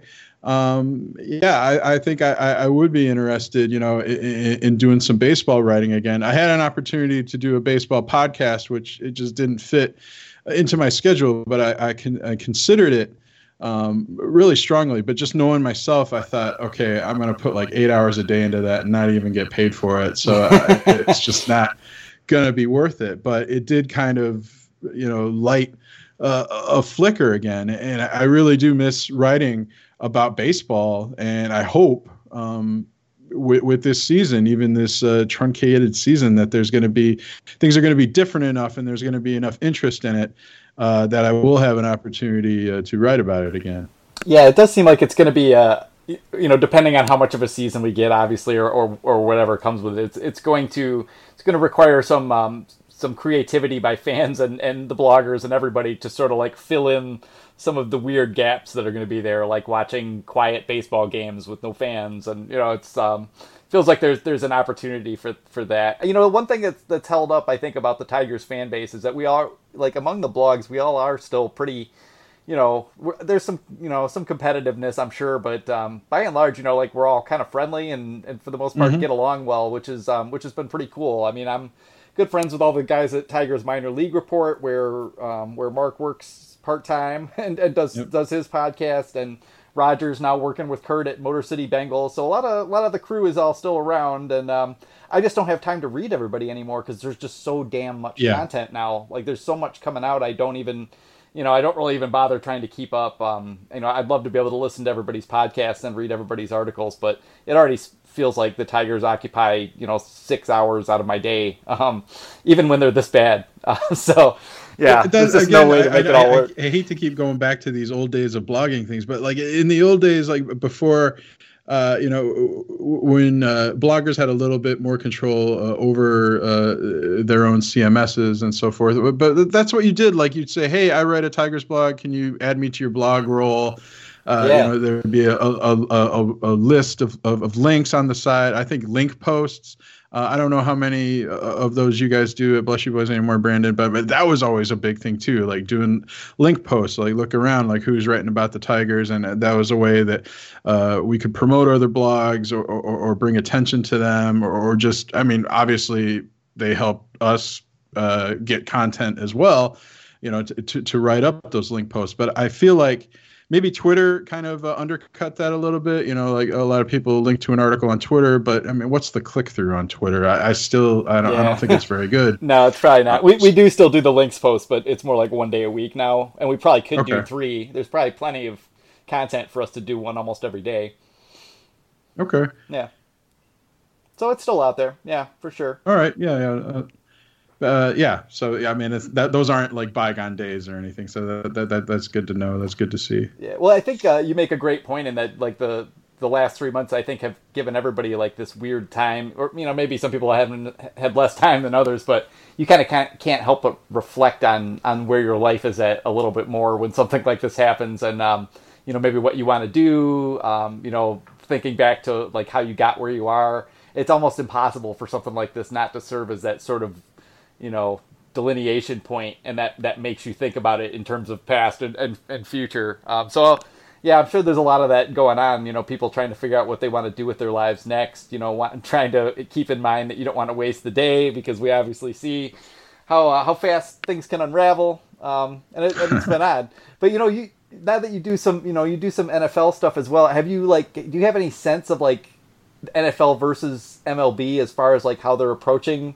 um, yeah, I, I think I, I would be interested, you know, in, in doing some baseball writing again. I had an opportunity to do a baseball podcast, which it just didn't fit into my schedule, but I, I, can, I considered it um, really strongly. But just knowing myself, I thought, okay, I'm going to put like eight hours a day into that and not even get paid for it. So I, it's just not going to be worth it. But it did kind of, you know, light uh, a flicker again. And I really do miss writing about baseball. And I hope um, with, with this season, even this uh, truncated season, that there's going to be things are going to be different enough, and there's going to be enough interest in it uh, that I will have an opportunity uh, to write about it again. Yeah, it does seem like it's going to be, uh, you know, depending on how much of a season we get, obviously, or or, or whatever comes with it. It's it's going to it's going to require some um, some creativity by fans and, and the bloggers and everybody to sort of like fill in some of the weird gaps that are going to be there, like watching quiet baseball games with no fans. And, you know, it's um, feels like there's there's an opportunity for, for that. You know, one thing that's, that's held up, I think, about the Tigers fan base is that we are, like, among the blogs, we all are still pretty, you know, there's some, you know, some competitiveness, I'm sure, but um, by and large, you know, like, we're all kind of friendly and, and for the most part mm-hmm. get along well, which is um, which has been pretty cool. I mean, I'm good friends with all the guys at Tigers Minor League Report, where um, where Mark works part-time and, and does yep. does his podcast, and Roger's now working with Kurt at Motor City Bengals. So a lot of a lot of the crew is all still around, and um, I just don't have time to read everybody anymore because there's just so damn much yeah. content now. Like, there's so much coming out. I don't even, you know, I don't really even bother trying to keep up. Um, you know, I'd love to be able to listen to everybody's podcasts and read everybody's articles, but it already feels like the Tigers occupy, you know, six hours out of my day, um, even when they're this bad. Uh, so. Yeah, does, there's again, no way to make I, it all work. I, I hate to keep going back to these old days of blogging things, but like in the old days, like before, uh, you know, when uh, bloggers had a little bit more control uh, over uh, their own C M Ss and so forth. But that's what you did. Like, you'd say, hey, I write a Tigers blog. Can you add me to your blog roll? Uh, yeah. You know, there would be a, a, a, a list of, of, of links on the side. I think link posts. Uh, I don't know how many uh, of those you guys do at Bless You Boys anymore, Brandon, but, but that was always a big thing too, like doing link posts, like look around, like who's writing about the Tigers, and that was a way that uh, we could promote other blogs or, or, or bring attention to them, or, or just, I mean, obviously they help us uh, get content as well, you know, to, to, to write up those link posts. But I feel like maybe Twitter kind of uh, undercut that a little bit. You know, like a lot of people link to an article on Twitter, but I mean, what's the click through on Twitter? I, I still, I don't, yeah. I don't think it's very good. No, it's probably not. We we do still do the links post, but it's more like one day a week now, and we probably could okay. do three. There's probably plenty of content for us to do one almost every day. Okay. Yeah. So it's still out there. Yeah, for sure. All right. Yeah. Yeah. Uh, Uh, yeah, so yeah, I mean, it's, that those aren't like bygone days or anything. So that, that, that that's good to know. That's good to see. Yeah, well, I think uh, you make a great point in that, like the the last three months, I think have given everybody like this weird time, or you know, maybe some people haven't had less time than others, but you kind of can't can't help but reflect on on where your life is at a little bit more when something like this happens, and um, you know, maybe what you want to do. Um, you know, thinking back to like how you got where you are, it's almost impossible for something like this not to serve as that sort of, you know, delineation point, and that, that makes you think about it in terms of past and, and, and future. Um, so, yeah, I'm sure there's a lot of that going on, you know, people trying to figure out what they want to do with their lives next, you know, want, trying to keep in mind that you don't want to waste the day, because we obviously see how uh, how fast things can unravel, um, and, it, and it's been odd. But, you know, you now that you do some, you know, you do some N F L stuff as well, have you, like, do you have any sense of, like, N F L versus M L B as far as, like, how they're approaching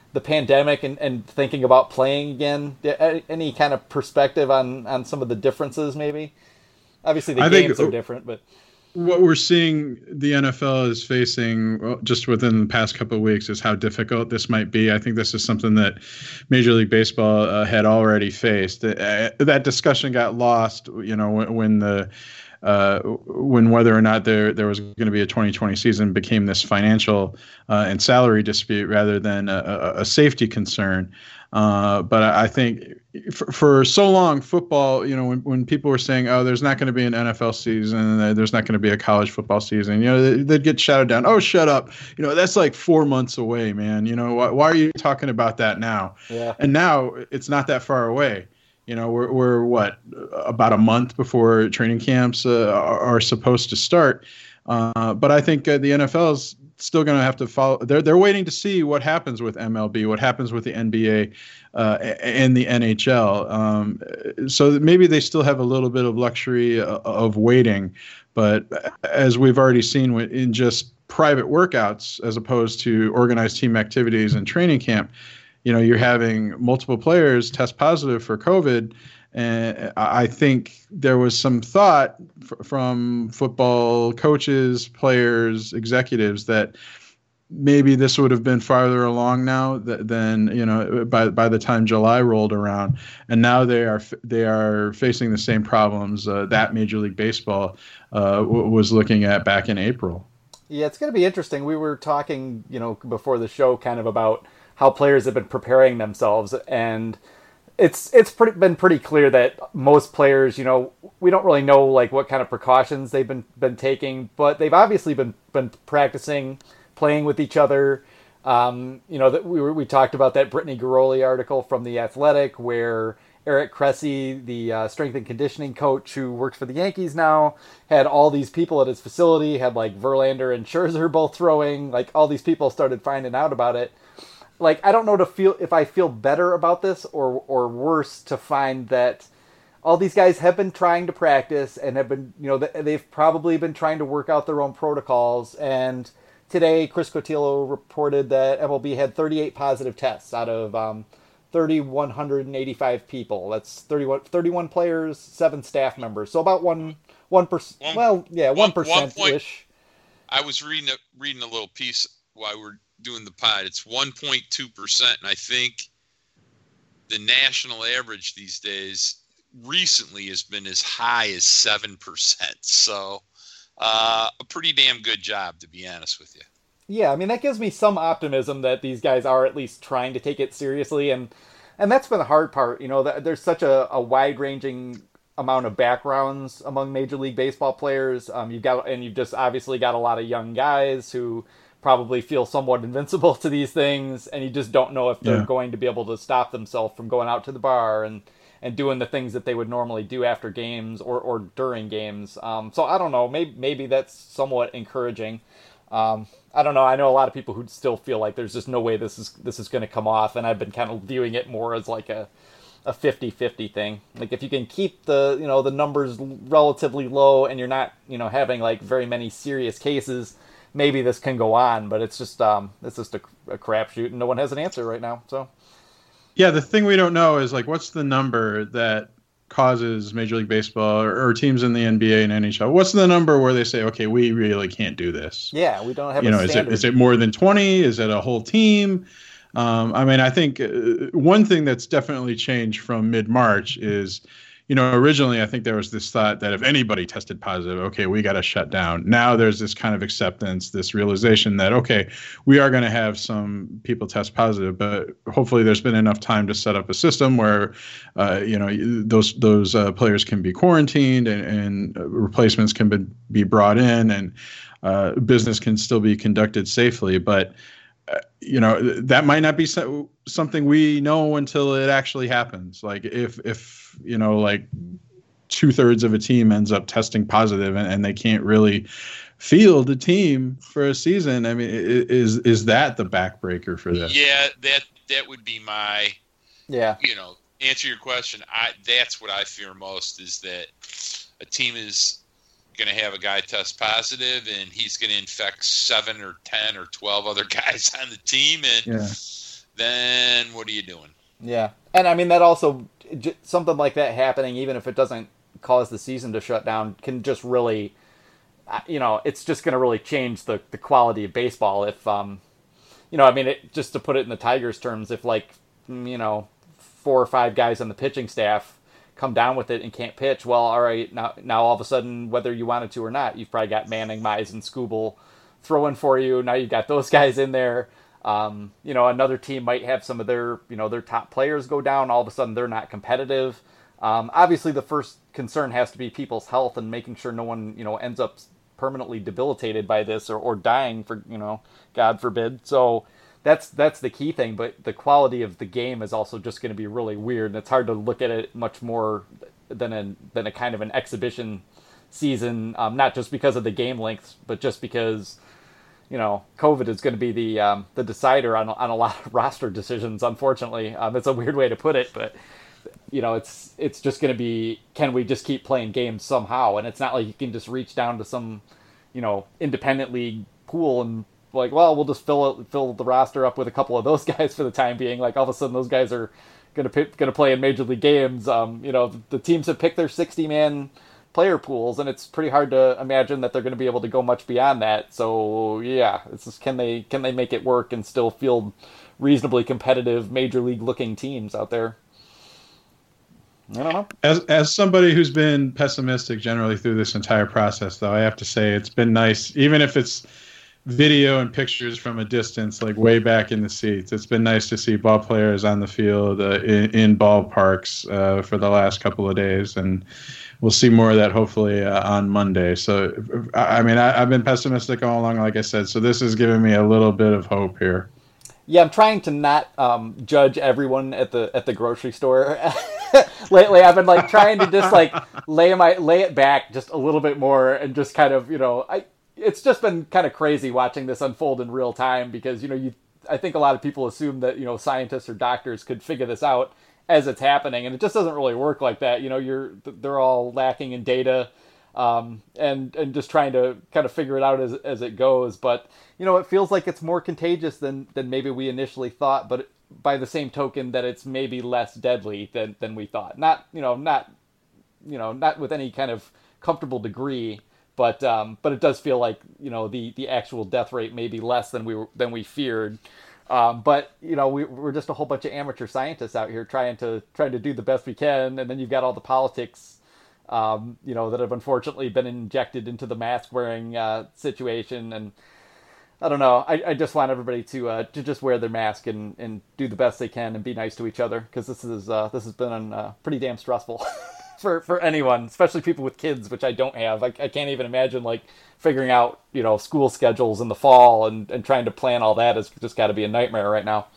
the pandemic and, and thinking about playing again? Any kind of perspective on, on some of the differences, maybe? Obviously, the I games think, are different, but what we're seeing the N F L is facing well, just within the past couple of weeks is how difficult this might be. I think this is something that Major League Baseball uh, had already faced. Uh, that discussion got lost, you know, when, when the uh, when whether or not there there was going to be a twenty twenty season became this financial uh, and salary dispute rather than a, a safety concern. Uh, but I think for, for so long, football, you know, when, when people were saying, oh, there's not going to be an N F L season, there's not going to be a college football season, you know, they'd get shouted down. Oh, shut up. You know, that's like four months away, man. You know, why, why are you talking about that now? Yeah. And now it's not that far away. You know, we're, we're what, about a month before training camps uh, are, are supposed to start. Uh, but I think uh, the N F L is still going to have to follow. They're they're waiting to see what happens with M L B, what happens with the N B A uh, and the N H L. Um, so maybe they still have a little bit of luxury of waiting. But as we've already seen in just private workouts, as opposed to organized team activities and training camp, you know, you're having multiple players test positive for COVID. And I think there was some thought f- from football coaches, players, executives that maybe this would have been farther along now th- than, you know, by by the time July rolled around. And now they are f- they are facing the same problems uh, that Major League Baseball uh, w- was looking at back in April. Yeah, it's going to be interesting. We were talking, you know, before the show kind of about how players have been preparing themselves, and It's it's pretty, been pretty clear that most players, you know, we don't really know like what kind of precautions they've been been taking, but they've obviously been been practicing, playing with each other. Um, you know, that we were, we talked about that Brittany Garoli article from The Athletic, where Eric Cressy, the uh, strength and conditioning coach who works for the Yankees now, had all these people at his facility, had like Verlander and Scherzer both throwing, like all these people started finding out about it. Like, I don't know to feel if I feel better about this or or worse to find that all these guys have been trying to practice and have been, you know, they've probably been trying to work out their own protocols. And today, Chris Cotillo reported that M L B had thirty-eight positive tests out of um, three thousand one hundred eighty-five people. That's thirty-one, thirty-one players, seven staff members. So about one, one percent. Well, yeah, one percent ish. I was reading a, reading a little piece while we're doing the pod. It's one point two percent, and I think the national average these days recently has been as high as seven percent. So uh, a pretty damn good job, to be honest with you. Yeah, I mean, that gives me some optimism that these guys are at least trying to take it seriously, and and that's been the hard part. You know, that there's such a, a wide-ranging amount of backgrounds among Major League Baseball players. Um, you've got, and you've just obviously got a lot of young guys who probably feel somewhat invincible to these things, and you just don't know if they're yeah. going to be able to stop themselves from going out to the bar and, and doing the things that they would normally do after games or, or during games. Um, so I don't know, maybe maybe that's somewhat encouraging. Um, I don't know. I know a lot of people who still feel like there's just no way this is this is going to come off, and I've been kind of viewing it more as like a a fifty-fifty thing. Like if you can keep the, you know, the numbers relatively low and you're not, you know, having like very many serious cases, maybe this can go on, but it's just um, it's just a, a crapshoot, and no one has an answer right now. So, yeah, the thing we don't know is like what's the number that causes Major League Baseball or, or teams in the N B A and N H L? What's the number where they say, okay, we really can't do this? Yeah, we don't have. You a know, standard. is it is it more than twenty? Is it a whole team? Um, I mean, I think uh, one thing that's definitely changed from mid-March is, you know, originally I think there was this thought that if anybody tested positive, okay, we got to shut down. Now there's this kind of acceptance, this realization that, okay, we are going to have some people test positive, but hopefully there's been enough time to set up a system where, uh, you know, those those uh, players can be quarantined and, and replacements can be, be brought in and uh, business can still be conducted safely. But Uh, you know, that might not be so, something we know until it actually happens. Like if, if you know, like two thirds of a team ends up testing positive and, and they can't really field a team for a season. I mean, is is that the backbreaker for this? Yeah, that that would be my, yeah. you know, answer your question. I that's what I fear most is that a team is going to have a guy test positive and he's going to infect seven or ten or twelve other guys on the team, and yeah. then what are you doing? Yeah, and I mean that also something like that happening, even if it doesn't cause the season to shut down, can just really, you know, it's just going to really change the the quality of baseball. If um, you know, I mean, it, just to put it in the Tigers' terms, if like you know, four or five guys on the pitching staff come down with it and can't pitch, well, all right, now now all of a sudden, whether you wanted to or not, you've probably got Manning, Mize, and Skubal throwing for you. Now you've got those guys in there. Um, you know, another team might have some of their, you know, their top players go down. All of a sudden, they're not competitive. Um, obviously, the first concern has to be people's health and making sure no one, you know, ends up permanently debilitated by this or, or dying, for, you know, God forbid. So that's that's the key thing. But the quality of the game is also just going to be really weird, and it's hard to look at it much more than a than a kind of an exhibition season. Um, not just because of the game length, but just because, you know, COVID is going to be the um, the decider on on a lot of roster decisions. Unfortunately, um, it's a weird way to put it, but you know, it's it's just going to be, can we just keep playing games somehow? And it's not like you can just reach down to some, you know, independent league pool and like, well, we'll just fill it, fill the roster up with a couple of those guys for the time being. Like all of a sudden, those guys are going to going to play in major league games. Um, you know, the teams have picked their sixty man player pools, and it's pretty hard to imagine that they're going to be able to go much beyond that. So yeah, it's just, can they can they make it work and still field reasonably competitive major league looking teams out there? I don't know. As as somebody who's been pessimistic generally through this entire process, though, I have to say it's been nice, even if it's video and pictures from a distance, like way back in the seats. It's been nice to see ball players on the field uh, in, in ballparks uh, for the last couple of days, and we'll see more of that hopefully uh, on Monday. So, I mean, I, I've been pessimistic all along, like I said, so this has given me a little bit of hope here. Yeah, I'm trying to not um, judge everyone at the at the grocery store. Lately, I've been like trying to just like lay my lay it back just a little bit more and just kind of, you know, I it's just been kind of crazy watching this unfold in real time because, you know, you I think a lot of people assume that, you know, scientists or doctors could figure this out as it's happening, and it just doesn't really work like that. You know, you're they're all lacking in data. Um, and, and just trying to kind of figure it out as, as it goes. But, you know, it feels like it's more contagious than, than maybe we initially thought, but by the same token that it's maybe less deadly than, than we thought. Not, you know, not, you know, not with any kind of comfortable degree, but, um, but it does feel like, you know, the, the actual death rate may be less than we were, than we feared. Um, but, you know, we, we're just a whole bunch of amateur scientists out here trying to, trying to do the best we can. And then you've got all the politics, Um, you know, that have unfortunately been injected into the mask wearing uh, situation. And I don't know, I, I just want everybody to uh, to just wear their mask and, and do the best they can and be nice to each other, because this is uh, this has been uh, pretty damn stressful for, for anyone, especially people with kids, which I don't have. I, I can't even imagine like figuring out, you know, school schedules in the fall and, and trying to plan all that has just got to be a nightmare right now.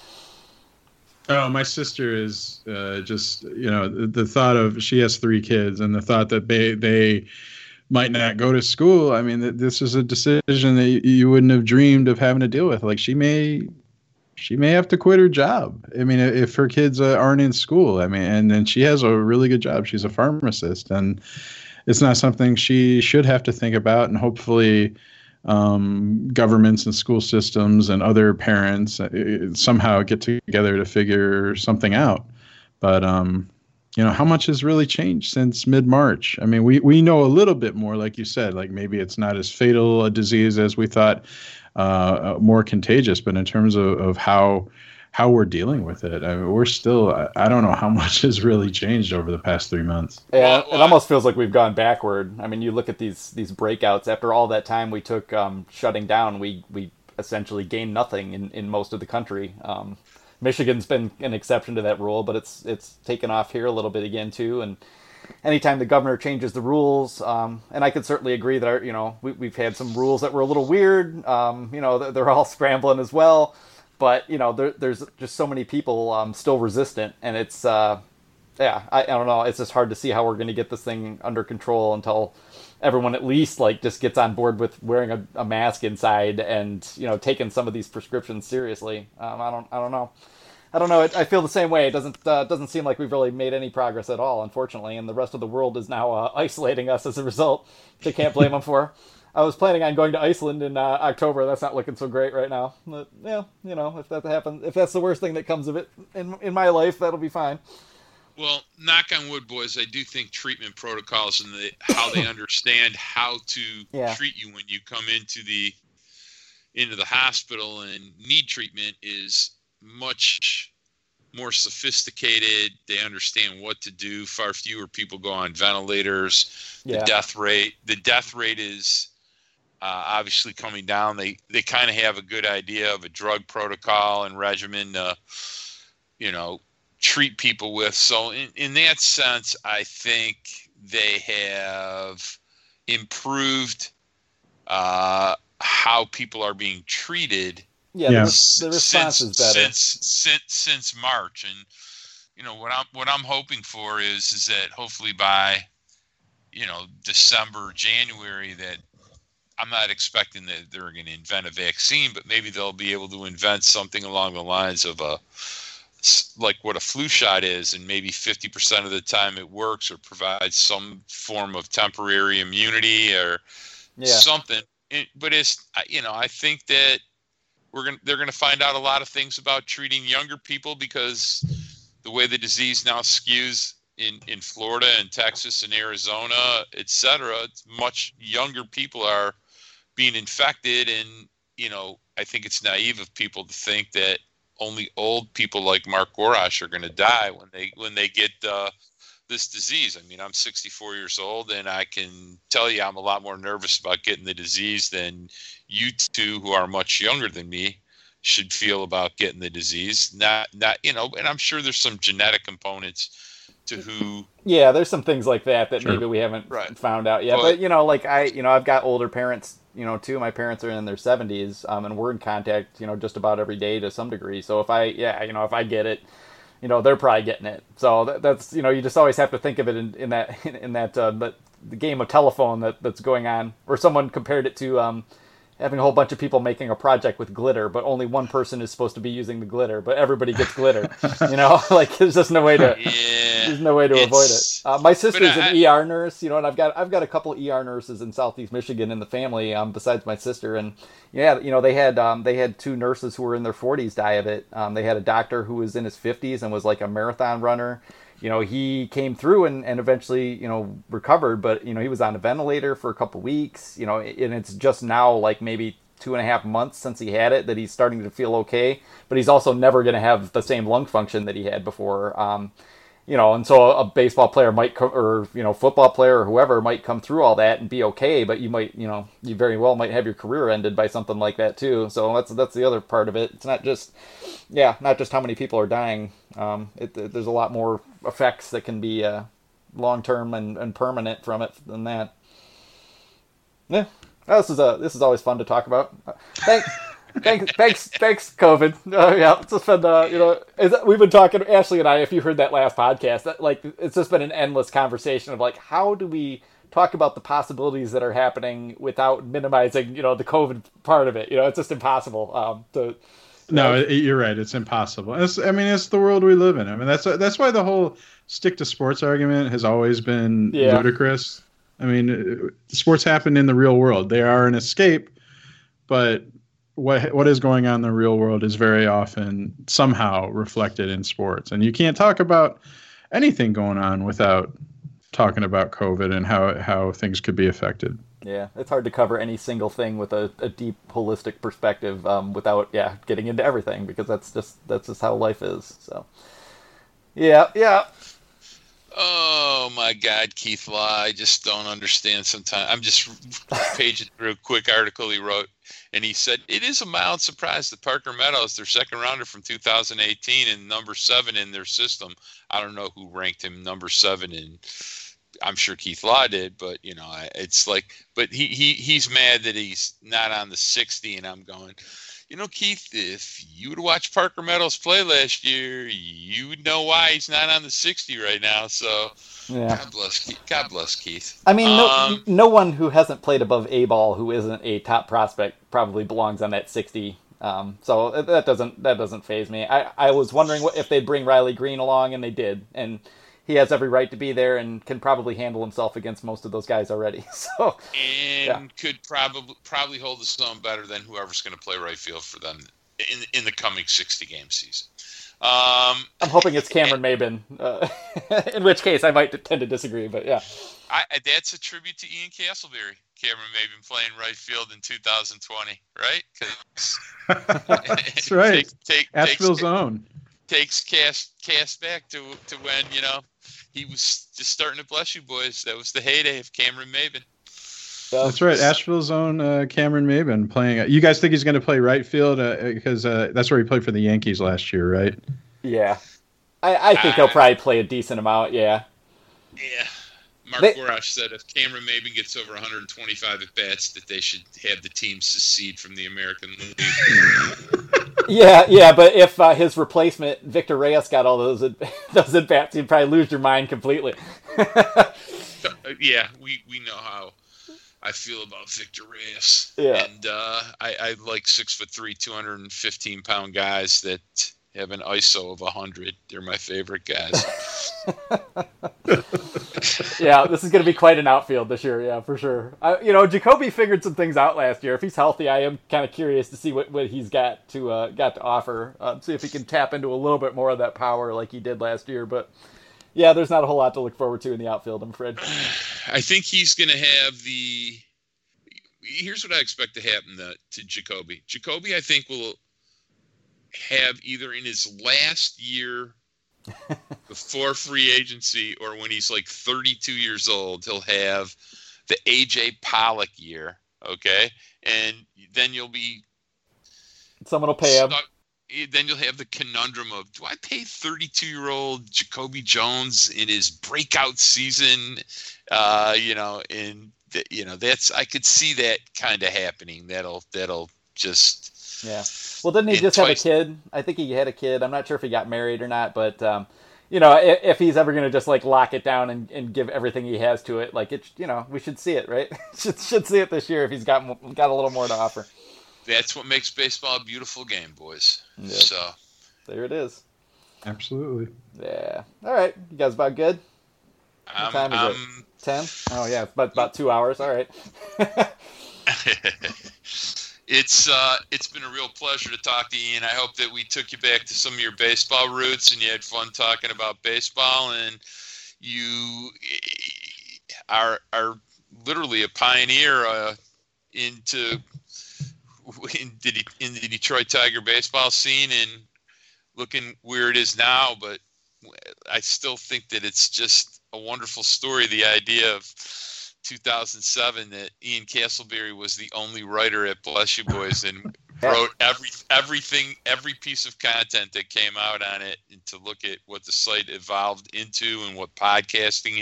Oh, my sister is uh, just, you know, the, the thought of, she has three kids, and the thought that they they might not go to school. I mean, th- this is a decision that you, you wouldn't have dreamed of having to deal with. Like, she may she may have to quit her job. I mean, if her kids uh, aren't in school. I mean, and then she has a really good job. She's a pharmacist, and it's not something she should have to think about. And hopefully, Um, governments and school systems and other parents uh, somehow get together to figure something out. But, um, you know, how much has really changed since mid-March? I mean, we, we know a little bit more, like you said, like maybe it's not as fatal a disease as we thought, uh, more contagious, but in terms of, of how how we're dealing with it, I mean, we're still, I, I don't know how much has really changed over the past three months. Yeah, it almost feels like we've gone backward. I mean, you look at these these breakouts, after all that time we took um, shutting down, we, we essentially gained nothing in, in most of the country. Um, Michigan's been an exception to that rule, but it's it's taken off here a little bit again too. And anytime the governor changes the rules, um, and I could certainly agree that our, you know, we, we've had some rules that were a little weird. Um, you know, they're all scrambling as well. But, you know, there, there's just so many people um, still resistant, and it's, uh, yeah, I, I don't know. It's just hard to see how we're going to get this thing under control until everyone at least, like, just gets on board with wearing a, a mask inside and, you know, taking some of these prescriptions seriously. Um, I don't I don't know. I don't know. It, I feel the same way. It doesn't uh, doesn't seem like we've really made any progress at all, unfortunately, and the rest of the world is now uh, isolating us as a result. They can't blame them for. I was planning on going to Iceland in uh, October. That's not looking so great right now. But yeah, you know, if that happens, if that's the worst thing that comes of it in in my life, that'll be fine. Well, knock on wood, boys. I do think treatment protocols and the, how they understand how to yeah. treat you when you come into the into the hospital and need treatment is much more sophisticated. They understand what to do. Far fewer people go on ventilators. Yeah. The death rate, the death rate is uh, obviously coming down. They they kind of have a good idea of a drug protocol and regimen to, you know, treat people with. So in, in that sense, I think they have improved uh, how people are being treated. Yeah, yeah. The, the response since, is better since since since March, and you know what I'm what I'm hoping for is is that hopefully by you know December, January, that I'm not expecting that they're going to invent a vaccine, but maybe they'll be able to invent something along the lines of a like what a flu shot is, and maybe fifty percent of the time it works or provides some form of temporary immunity or yeah. something. It, but it's you know I think that. We're going they're going to find out a lot of things about treating younger people because the way the disease now skews in, in Florida and Texas and Arizona, et cetera, it's much younger people are being infected. And, you know, I think it's naive of people to think that only old people like Mark Gorash are going to die when they, when they get uh, this disease. I mean, I'm sixty-four years old and I can tell you I'm a lot more nervous about getting the disease than you two who are much younger than me should feel about getting the disease. Not, not, you know, and I'm sure there's some genetic components to who. Yeah, there's some things like that that sure. maybe we haven't right. found out yet. But, but, you know, like I, you know, I've got older parents, you know, too. My parents are in their seventies, um, and we're in contact, you know, just about every day to some degree. So if I, yeah, you know, if I get it, you know, they're probably getting it. So that, that's, you know, you just always have to think of it in, in that, in, in that, uh, but the game of telephone that, that's going on, or someone compared it to, um, having a whole bunch of people making a project with glitter, but only one person is supposed to be using the glitter, but everybody gets glitter. You know, like there's just no way to, yeah, there's no way to avoid it. Uh, my sister's I, an E R nurse, you know, and I've got I've got a couple E R nurses in Southeast Michigan in the family, um, besides my sister, and yeah, you know, they had um, they had two nurses who were in their forties die of it. Um, they had a doctor who was in his fifties and was like a marathon runner. You know, he came through and, and eventually, you know, recovered, but, you know, he was on a ventilator for a couple weeks, you know, and it's just now like maybe two and a half months since he had it that he's starting to feel okay, but he's also never going to have the same lung function that he had before. Um, you know, and so a baseball player might, co- or, you know, football player or whoever might come through all that and be okay, but you might, you know, you very well might have your career ended by something like that too. So that's, that's the other part of it. It's not just, yeah, not just how many people are dying. Um, it, it, there's a lot more effects that can be uh, long-term and, and permanent from it than that. Yeah. Oh, this is a this is always fun to talk about. Uh, thanks, thanks, thanks, thanks, COVID. Uh, yeah, it's just been uh, you know it's, we've been talking, Ashley and I. If you heard that last podcast, that, like it's just been an endless conversation of like how do we talk about the possibilities that are happening without minimizing you know the COVID part of it. You know, it's just impossible um, to. No, it, you're right. It's impossible. It's, I mean, it's the world we live in. I mean, that's that's why the whole stick to sports argument has always been yeah. ludicrous. I mean, sports happen in the real world. They are an escape, but what what is going on in the real world is very often somehow reflected in sports. And you can't talk about anything going on without talking about COVID and how how things could be affected. Yeah, it's hard to cover any single thing with a, a deep, holistic perspective um, without, yeah, getting into everything because that's just that's just how life is. So, yeah, yeah. Oh my God, Keith Law! I just don't understand. Sometimes I'm just paging through a quick article he wrote, and he said it is a mild surprise that Parker Meadows, their second rounder from two thousand eighteen, and number seven in their system. I don't know who ranked him number seven in. I'm sure Keith Law did, but you know, it's like, but he he he's mad that he's not on the sixty, and I'm going. You know, Keith, if you would watch Parker Meadows play last year, you would know why he's not on the sixty right now. So, yeah. God bless Keith. God bless Keith. I mean, no, um, no one who hasn't played above A ball who isn't a top prospect probably belongs on that sixty. Um, so that doesn't that doesn't faze me. I, I was wondering what, if they'd bring Riley Green along, and they did. And he has every right to be there and can probably handle himself against most of those guys already. So, and yeah. could probably probably hold his own better than whoever's going to play right field for them in in the coming sixty game season. Um, I'm hoping it's Cameron Maben, uh, in which case I might tend to disagree, but yeah. I, that's a tribute to Ian Castleberry. Cameron Maben playing right field in two thousand twenty, right? That's right. Take, take, Asheville's takes, own. Takes cast, cast back to to when, you know, he was just starting to bless you boys. That was the heyday of Cameron Maben. That's right. Asheville's own uh, Cameron Maben playing. You guys think he's going to play right field? Uh, because uh, that's where he played for the Yankees last year, right? Yeah. I, I think uh, he'll probably play a decent amount, yeah. Yeah. Mark they, Gorash said if Cameron Maben gets over one hundred twenty-five at bats, that they should have the team secede from the American League. yeah, yeah, but if uh, his replacement Victor Reyes got all those those at bats, you'd probably lose your mind completely. Yeah, we, we know how I feel about Victor Reyes. Yeah, and uh, I, I like six foot three, two hundred fifteen pound guys that have an I S O of one hundred. They're my favorite guys. Yeah, this is going to be quite an outfield this year. Yeah, for sure. I, you know, Jacoby figured some things out last year. If he's healthy, I am kind of curious to see what, what he's got to uh, got to offer. Uh, see if he can tap into a little bit more of that power like he did last year. But yeah, there's not a whole lot to look forward to in the outfield, I'm afraid. I think he's going to have the. Here's what I expect to happen to, to Jacoby. Jacoby, I think, will have either in his last year before free agency or when he's like thirty-two years old, he'll have the A J Pollock year, okay? And then you'll be... Someone will pay him. Stuck, then you'll have the conundrum of, do I pay thirty-two-year-old Jacoby Jones in his breakout season? Uh, you know, and, the, you know, that's... I could see that kind of happening. That'll That'll just... Yeah. Well, didn't he just twice. have a kid? I think he had a kid. I'm not sure if he got married or not, but um, you know, if, if he's ever going to just like lock it down and, and give everything he has to it, like it, you know, we should see it, right? should should see it this year if he's got got a little more to offer. That's what makes baseball a beautiful game, boys. Yep. So there it is. Absolutely. Yeah. All right, you guys about good? What um, time is um, it? Ten? Oh yeah, about about two hours. All right. It's uh, it's been a real pleasure to talk to you, Ian. I hope that we took you back to some of your baseball roots and you had fun talking about baseball. And you are are literally a pioneer uh, into in the, in the Detroit Tiger baseball scene and looking where it is now. But I still think that it's just a wonderful story. The idea of two thousand seven that Ian Castleberry was the only writer at Bless You Boys and wrote every everything, every piece of content that came out on it, and to look at what the site evolved into and what podcasting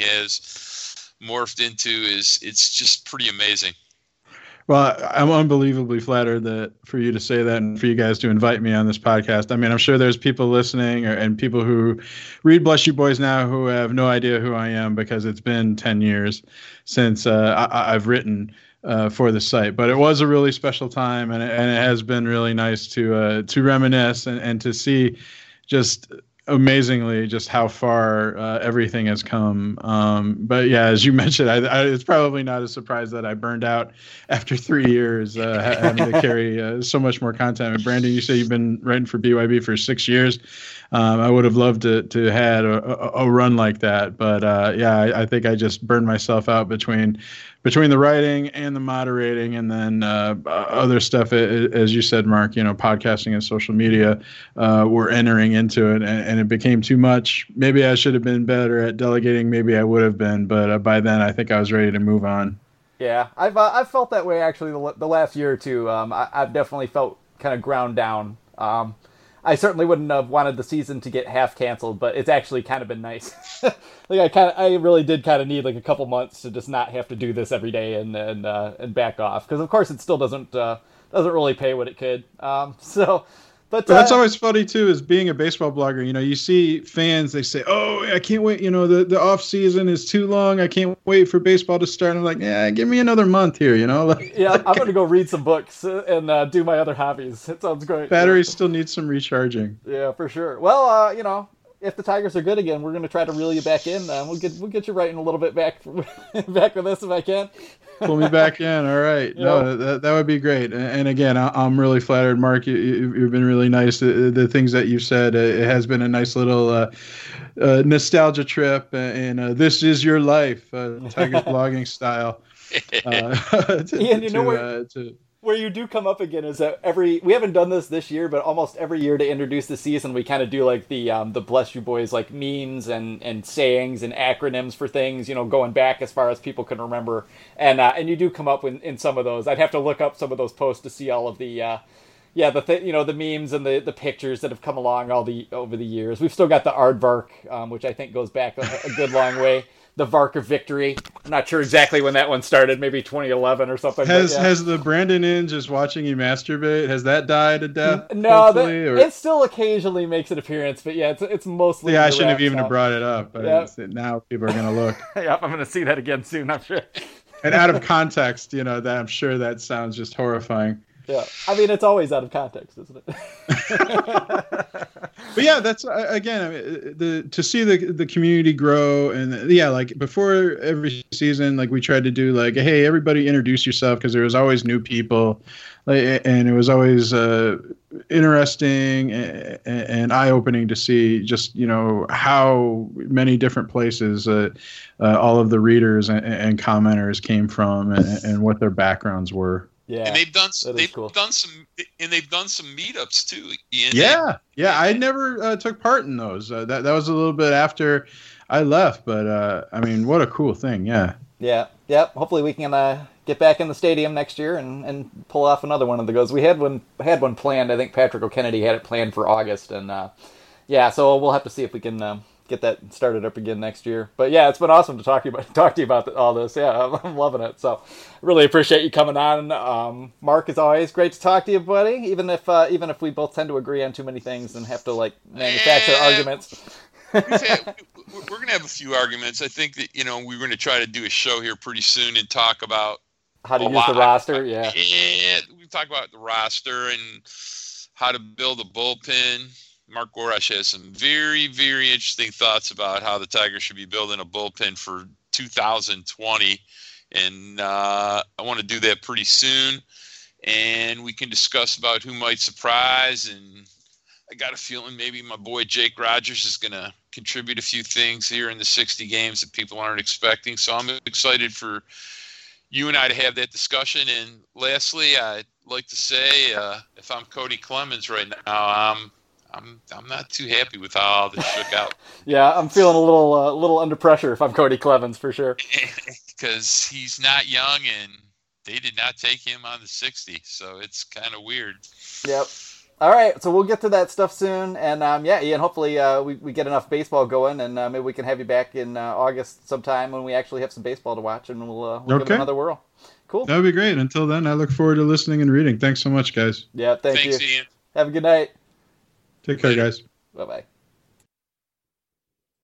has morphed into is it's just pretty amazing. Well, I'm unbelievably flattered that for you to say that and for you guys to invite me on this podcast. I mean, I'm sure there's people listening or, and people who read Bless You Boys now who have no idea who I am because it's been ten years since uh, I, I've written uh, for the site. But it was a really special time, and it, and it has been really nice to uh, to reminisce and, and to see just amazingly just how far uh, everything has come. Um, but yeah, as you mentioned, I, I, it's probably not a surprise that I burned out after three years uh, having to carry uh, so much more content. And Brandon, you say you've been writing for B Y B for six years. Um, I would have loved to to had a, a, a run like that, but uh, yeah, I, I think I just burned myself out between between the writing and the moderating, and then uh, other stuff, as you said, Mark, you know, podcasting and social media uh, were entering into it, and, and it became too much. Maybe I should have been better at delegating. Maybe I would have been, but uh, by then I think I was ready to move on. Yeah, I've uh, I've felt that way actually the, the last year or two. Um, I, I've definitely felt kind of ground down. Um, I certainly wouldn't have wanted the season to get half canceled, but it's actually kind of been nice. like I kind of, I really did kind of need like a couple months to just not have to do this every day and and uh, and back off, because of course it still doesn't uh, doesn't really pay what it could. Um, so, but, but that's uh, always funny too. Is being a baseball blogger, you know, you see fans, they say, "Oh, I can't wait. You know, the the off season is too long. I can't wait for baseball to start." And I'm like, "Yeah, give me another month here." You know. yeah, I'm gonna go read some books and uh, do my other hobbies. It sounds great. Batteries yeah. still need some recharging. Yeah, for sure. Well, uh, you know. if the Tigers are good again, we're going to try to reel you back in. Uh, we'll get we'll get you writing a little bit back back with this if I can. Pull me back in. All right. Yeah. No, that, that would be great. And again, I'm really flattered, Mark. You, you've been really nice. The, the things that you've said, it has been a nice little uh, uh, nostalgia trip. And uh, this is your life, uh, Tigers blogging style. Uh, to, Ian, you know to, where, uh, to, where you do come up again is that every we haven't done this this year, but almost every year to introduce the season, we kind of do like the um, the Bless You Boys like memes and, and sayings and acronyms for things, you know, going back as far as people can remember, and uh, and you do come up in, in some of those. I'd have to look up some of those posts to see all of the uh, yeah the th- you know the memes and the, the pictures that have come along all the over the years. We've still got the Aardvark, um, which I think goes back a, a good long way. The Vark of Victory. I'm not sure exactly when that one started, maybe twenty eleven or something. Has yeah. has the Brandon in just watching you masturbate, has that died a death? No, that, or? It still occasionally makes an appearance, but yeah, it's it's mostly. Yeah, I shouldn't have even now. have brought it up. But Yep. now people are going to look. Yep, I'm going to see that again soon, I'm sure. And out of context, you know, that I'm sure that sounds just horrifying. Yeah, I mean, it's always out of context, isn't it? But yeah, that's uh, again, I mean, the to see the the community grow, and yeah, like before every season, like we tried to do like, hey, everybody introduce yourself, because there was always new people, like, and it was always uh, interesting and, and eye opening to see just you know how many different places uh, uh, all of the readers and, and commenters came from, and, and what their backgrounds were. Yeah, and they've done some, they've cool. done some, and they've done some meetups too. Ian. Yeah, yeah. I never uh, took part in those. Uh, that that was a little bit after I left, but uh, I mean, what a cool thing. Yeah. Yeah. Yep. Hopefully we can uh, get back in the stadium next year and, and pull off another one of the goes. We had one had one planned. I think Patrick O'Kennedy had it planned for August, and uh, yeah, so we'll have to see if we can. Um, get that started up again next year. But yeah, it's been awesome to talk to you about talk to you about all this. Yeah, I'm, I'm loving it. So really appreciate you coming on. Um, Mark, as always, great to talk to you, buddy. Even if uh, even if we both tend to agree on too many things and have to like manufacture yeah. arguments. had, we're going to have a few arguments. I think that you know we're going to try to do a show here pretty soon and talk about how to use lot. the roster. Yeah, yeah, we talk about the roster and how to build a bullpen. Mark Gorash has some very, very interesting thoughts about how the Tigers should be building a bullpen for two thousand twenty. And uh, I want to do that pretty soon. And we can discuss about who might surprise. And I got a feeling maybe my boy Jake Rogers is going to contribute a few things here in the sixty games that people aren't expecting. So I'm excited for you and I to have that discussion. And lastly, I'd like to say, uh, if I'm Cody Clemens right now, I'm I'm I'm not too happy with how all this shook out. Yeah, I'm feeling a little uh, little under pressure if I'm Cody Clemens for sure. Because he's not young and they did not take him on the sixty, so it's kind of weird. Yep. All right, so we'll get to that stuff soon, and um, yeah, Ian, hopefully uh, we we get enough baseball going, and uh, maybe we can have you back in uh, August sometime when we actually have some baseball to watch, and we'll uh, we'll okay. give it another whirl. Cool. That would be great. Until then, I look forward to listening and reading. Thanks so much, guys. Yeah, thank Thanks, you. Ian. Have a good night. Take care, Later. guys. Bye bye.